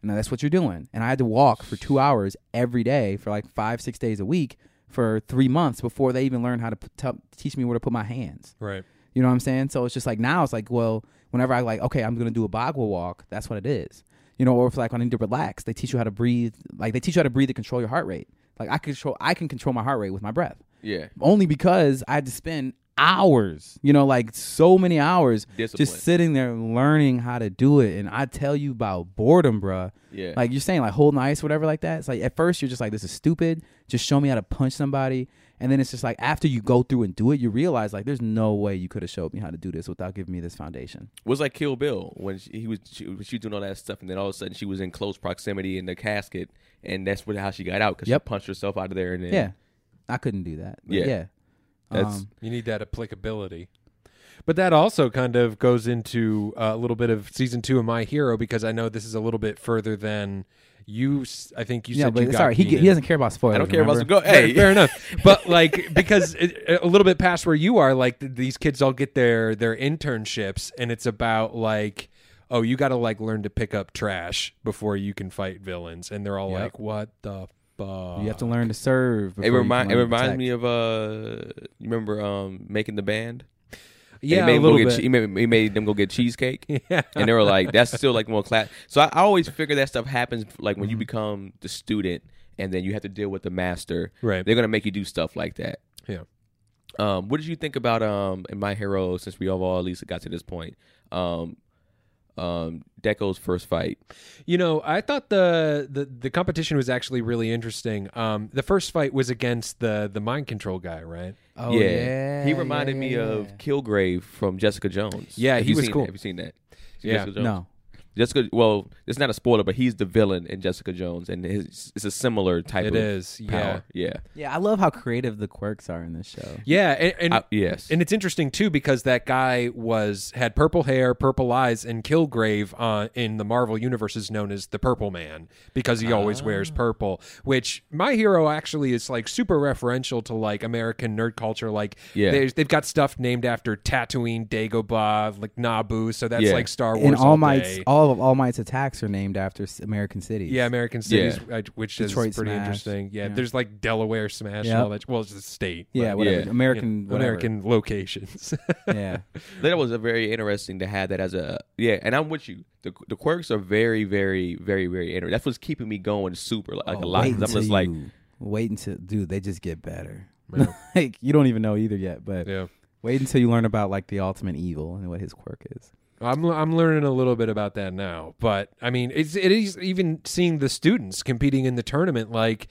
And that's what you're doing. And I had to walk for 2 hours every day for like 5-6 days a week for 3 months before they even learned how to teach me where to put my hands. Right. You know what I'm saying? So it's just like now it's like, well, whenever I like, okay, I'm going to do a Bagua walk, that's what it is. You know, or if like when I need to relax, they teach you how to breathe. Like they teach you how to breathe to control your heart rate. Like I can control my heart rate with my breath. Yeah. Only because I had to spend hours, you know, like so many hours Discipline. just sitting there learning how to do it. And I tell you about boredom, bruh. Yeah. Like you're saying like holding ice, whatever like that. It's like at first you're just like, this is stupid. Just show me how to punch somebody. And then it's just like after you go through and do it, you realize like there's no way you could have showed me how to do this without giving me this foundation. It was like Kill Bill when she was doing all that stuff, and then all of a sudden she was in close proximity in the casket, and that's how she got out because she punched herself out of there. And then, Yeah. I couldn't do that. But yeah. That's You need that applicability. But that also kind of goes into a little bit of season 2 of My Hero, because I know this is a little bit further than you. I think you said but you got sorry, he doesn't care about spoilers. I don't care about remember? Hey, Fair enough. But like, because a little bit past where you are, like these kids all get their internships, and it's about like, oh, you got to like learn to pick up trash before you can fight villains, and they're all like, what the fuck? You have to learn to serve. It reminds me of you remember Making the Band? Yeah, he a little bit. He made them go get cheesecake. Yeah. And they were like, that's still like more class. So I always figure that stuff happens like when you become the student and then you have to deal with the master. Right. They're gonna make you do stuff like that. Yeah. What did you think about in My Hero, since we all at least got to this point? Deco's first fight. You know, I thought the competition was actually really interesting. The first fight was against the mind control guy, right? Oh, yeah. He reminded me of Kilgrave from Jessica Jones. Yeah, Have he you was seen cool. Have you seen that? Yeah. Jessica Jones? No. Jessica, well, it's not a spoiler, but he's the villain in Jessica Jones, and it's a similar type It of is, yeah. power. Yeah. Yeah, I love how creative the quirks are in this show. Yeah, and Yes. and it's interesting too because that guy had purple hair, purple eyes, and Kilgrave in the Marvel universe is known as the Purple Man because he always wears purple. Which My Hero actually is like super referential to like American nerd culture. Like they've got stuff named after Tatooine, Dagobah, like Naboo. So that's like Star Wars. And all day. All of All Might's attacks are named after American cities. Yeah, American cities, which Detroit is pretty Smash. interesting. Yeah, there's like Delaware Smash and all that. Well, it's a state. Yeah, but, whatever. Yeah. American, whatever. American locations. Yeah. That was a very interesting to have that as a and I'm with you. The quirks are very, very, very, very interesting. That's what's keeping me going super like a lot. 'Cause I'm just like, wait until they just get better. Like you don't even know either yet, but Yeah. wait until you learn about like the ultimate evil and what his quirk is. I'm learning a little bit about that now, but I mean, it is even seeing the students competing in the tournament, like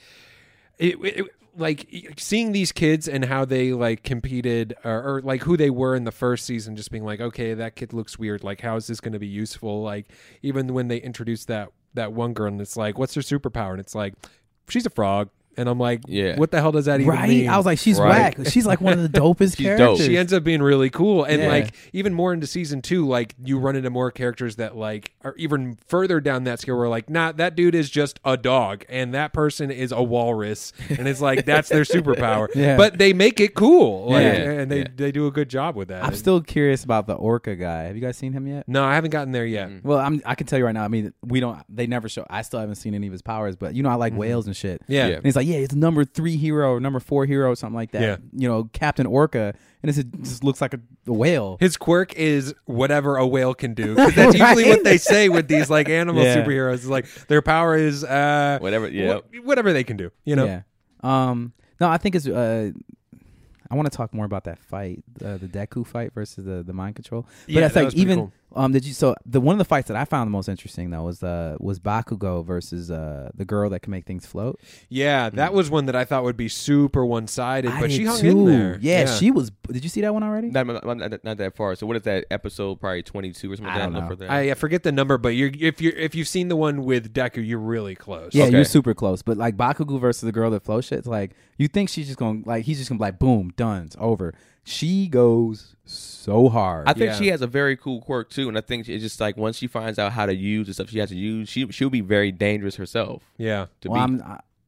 like seeing these kids and how they like competed or like who they were in the first season, just being like, okay, that kid looks weird. Like, how is this going to be useful? Like, even when they introduced that one girl and it's like, what's her superpower? And it's like, she's a frog. And I'm like, what the hell does that even mean? I was like, she's whack. She's like one of the dopest She's characters. dope. She ends up being really cool. And like even more into season 2, like you run into more characters that like are even further down that scale where like, nah, that dude is just a dog and that person is a walrus. And it's like, that's their superpower. But they make it cool. Like, and they do a good job with that. I'm still curious about the orca guy. Have you guys seen him yet? No, I haven't gotten there yet. Well, I can tell you right now. I mean, they never show. I still haven't seen any of his powers, but you know, I like whales and shit. Yeah. And he's like, yeah, it's number 3 hero, number 4 hero, something like that. Yeah. You know, Captain Orca, and it just looks like a whale. His quirk is whatever a whale can do. 'Cause that's usually what they say with these like animal superheroes. It's like their power is whatever. Yeah. Whatever they can do. You know. Yeah. No, I think it's. I want to talk more about that fight, the Deku fight versus the mind control. But Yeah, it's that like was pretty even cool. did you? So the one of the fights that I found the most interesting though was Bakugo versus the girl that can make things float. Yeah, that was one that I thought would be super one-sided, I but she did hung too. in there. Yeah, she was. Did you see that one already? Not that far. So what is that episode? Probably 22 or something. I don't know. I forget the number, but if you've seen the one with Deku, you're really close. Yeah, Okay. you're super close. But like Bakugo versus the girl that floats shit, it's like you think she's just gonna like he's just gonna be like boom, done, it's over. She goes so hard. I think she has a very cool quirk too, and I think it's just like once she finds out how to use the stuff she has to use, she'll be very dangerous herself. Yeah.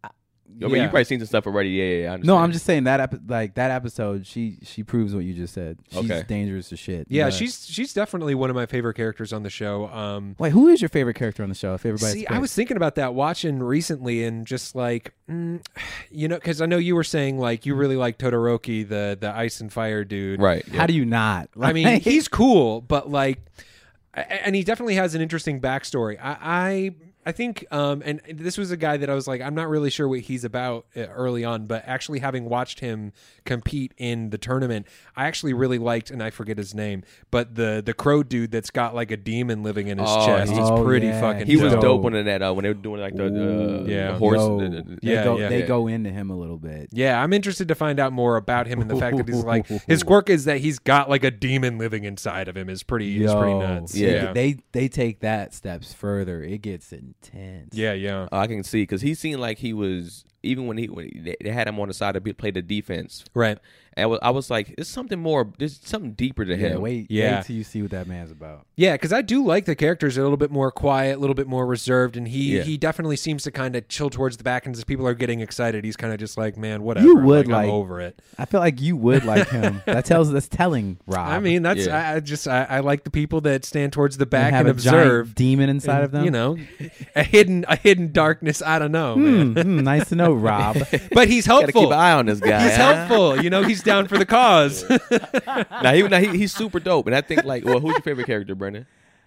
I mean, you probably seen some stuff already. Yeah, I understand. No, I'm just saying that that episode, she proves what you just said. She's Okay. dangerous as shit. Yeah, But- she's definitely one of my favorite characters on the show. Wait, who is your favorite character on the show? If everybody's See, I was thinking about that watching recently, and just like, because I know you were saying like you really like Todoroki, the ice and fire dude, Right. How do you not? I mean, he's cool, but like, and he definitely has an interesting backstory. I think, and this was a guy that I was like, I'm not really sure what he's about early on, but actually having watched him compete in the tournament, I actually really liked, and I forget his name, but the crow dude that's got like a demon living in his chest. He's pretty fucking. He was dope. dope on that when they were doing like the horse. Yo, they go into him a little bit. Yeah, I'm interested to find out more about him, and the fact that he's like his quirk is that he's got like a demon living inside of him is pretty nuts. Yeah. They take that steps further. It gets intense. Yeah. I can see because he seemed like he was even when they had him on the side to play the defense. Right. And I was like, there's something more. There's something deeper to him. Wait till you see what that man's about. Yeah, because I do like the characters a little bit more quiet, a little bit more reserved, and he definitely seems to kind of chill towards the back. And as people are getting excited, he's kind of just like, man, whatever. You would I'm over it. I feel like you would like him. That's telling, Rob. I mean, that's I like the people that stand towards the back have and a giant observe. demon inside of them. You know, a hidden darkness. I don't know, man. Nice to know, Rob. But he's Gotta helpful. keep an eye on this guy. He's helpful. You know, he's down for the cause. He's super dope, and I think like, well, who's your favorite character, Brendan?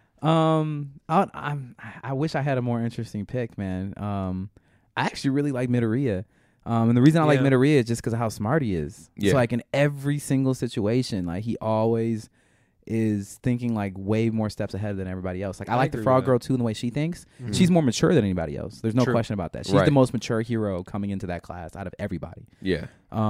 I wish I had a more interesting pick, man. I actually really like Midoriya. And the reason I like Midoriya is just because of how smart he is. Yeah. It's like in every single situation, like he always is thinking like way more steps ahead than everybody else. Like I like the agree Frog with Girl too, and the way she thinks. She's more mature than anybody else. There's no True. question about that. She's Right. the most mature hero coming into that class out of everybody. Yeah.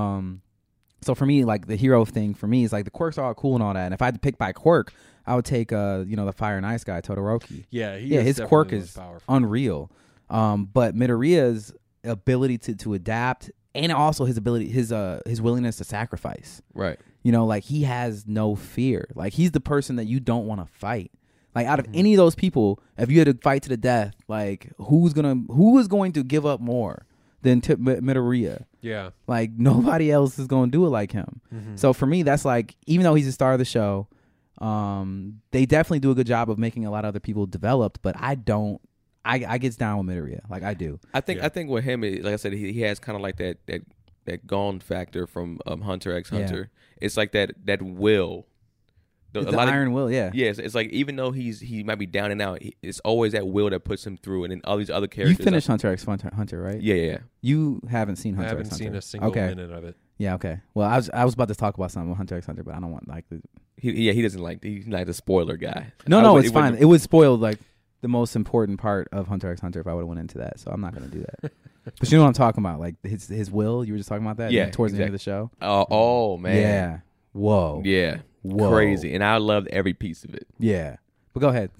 So for me, like the hero thing for me is like the quirks are all cool and all that. And if I had to pick by quirk, I would take the Fire and Ice guy, Todoroki. Yeah, His quirk is unreal. But Midoriya's ability to adapt, and also his ability, his willingness to sacrifice. Right. Like he has no fear. Like he's the person that you don't want to fight. Like out of any of those people, if you had to fight to the death, like who is going to give up more than Midoriya? Yeah. Like nobody else is going to do it like him. So for me, that's like, even though he's the star of the show, they definitely do a good job of making a lot of other people developed, but I gets down with Midoriya. Like I do. I think with him, like I said, he has kind of like that gone factor from Hunter x Hunter. It's like that will. It's the iron will, yeah. Yes, it's like even though he might be down and out, it's always that will that puts him through. And then all these other characters. You finished Hunter x Hunter, right? Yeah. You haven't seen I Hunter haven't x Hunter. seen a single minute of it. Yeah, okay. Well, I was about to talk about something with Hunter x Hunter, but I don't want like He doesn't like he's like the spoiler guy. No, it's fine. It would spoil like the most important part of Hunter x Hunter if I would have went into that. So I'm not going to do that. But you know what I'm talking about, like his will. You were just talking about that. Yeah, towards the end of the show. Oh man. Yeah. Whoa. Yeah. Whoa. Crazy, and I loved every piece of it. Yeah. But go ahead.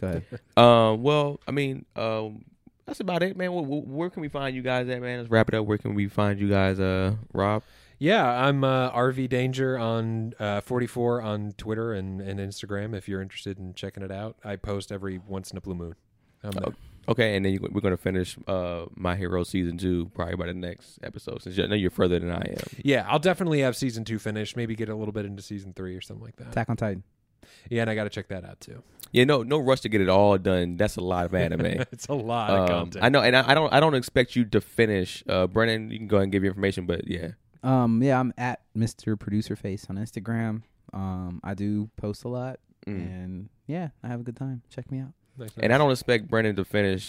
Well, I mean, that's about it, man. Where can we find you guys at, man? Let's wrap it up. Where can we find you guys, Rob? Yeah, I'm RV Danger on 44 on Twitter and Instagram. If you're interested in checking it out, I post every once in a blue moon. Okay, and then we're going to finish My Hero Season 2 probably by the next episode, since I know you're further than I am. Yeah, I'll definitely have Season 2 finished. Maybe get a little bit into Season 3 or something like that. Attack on Titan. Yeah, and I got to check that out too. Yeah, no rush to get it all done. That's a lot of anime. It's a lot of content. I know, and I don't expect you to finish. Brennan, you can go ahead and give your information, but yeah. I'm at Mr. Producer Face on Instagram. I do post a lot, and yeah, I have a good time. Check me out. Nice. And I don't expect Brennan to finish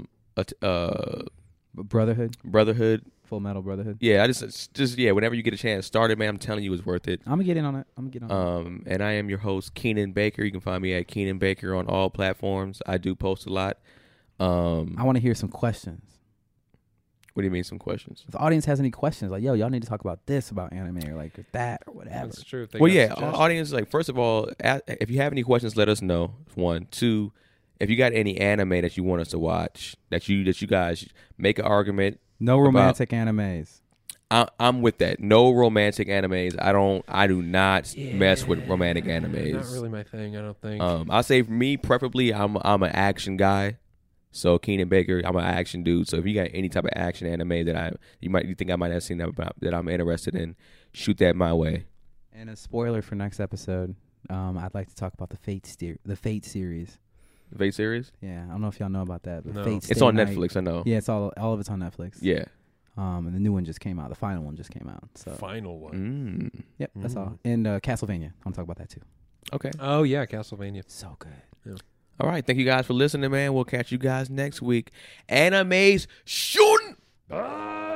Brotherhood. Full Metal Brotherhood. Yeah, I just whenever you get a chance, start it, man. I'm telling you, it's worth it. I'm gonna get in on it. And I am your host, Keenan Baker. You can find me at Keenan Baker on all platforms. I do post a lot. I want to hear some questions. What do you mean, some questions? If the audience has any questions, like, y'all need to talk about this about anime or like that or whatever. That's true. Well, yeah, audience, like, first of all, if you have any questions, let us know. 1, 2, if you got any anime that you want us to watch, that you guys make an argument. No romantic animes. I'm with that. No romantic animes. I do not mess with romantic animes. Not really my thing, I don't think. I'll say for me, preferably, I'm an action guy. So Keenan Baker, I'm an action dude. So if you got any type of action anime that you think I might have seen that I'm interested in, shoot that my way. And a spoiler for next episode, I'd like to talk about the Fate series. The Fate series? Yeah, I don't know if y'all know about that. But No. Fate It's Stay on Night. Netflix, I know. Yeah, it's all of it's on Netflix. Yeah. And the new one just came out. The final one just came out. So Final one. yep, that's all. And Castlevania, I'm talking about that too. Okay. Oh yeah, Castlevania. So good. All right. Thank you guys for listening, man. We'll catch you guys next week. Animes shooting.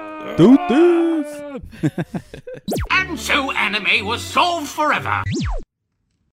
And so anime was solved forever.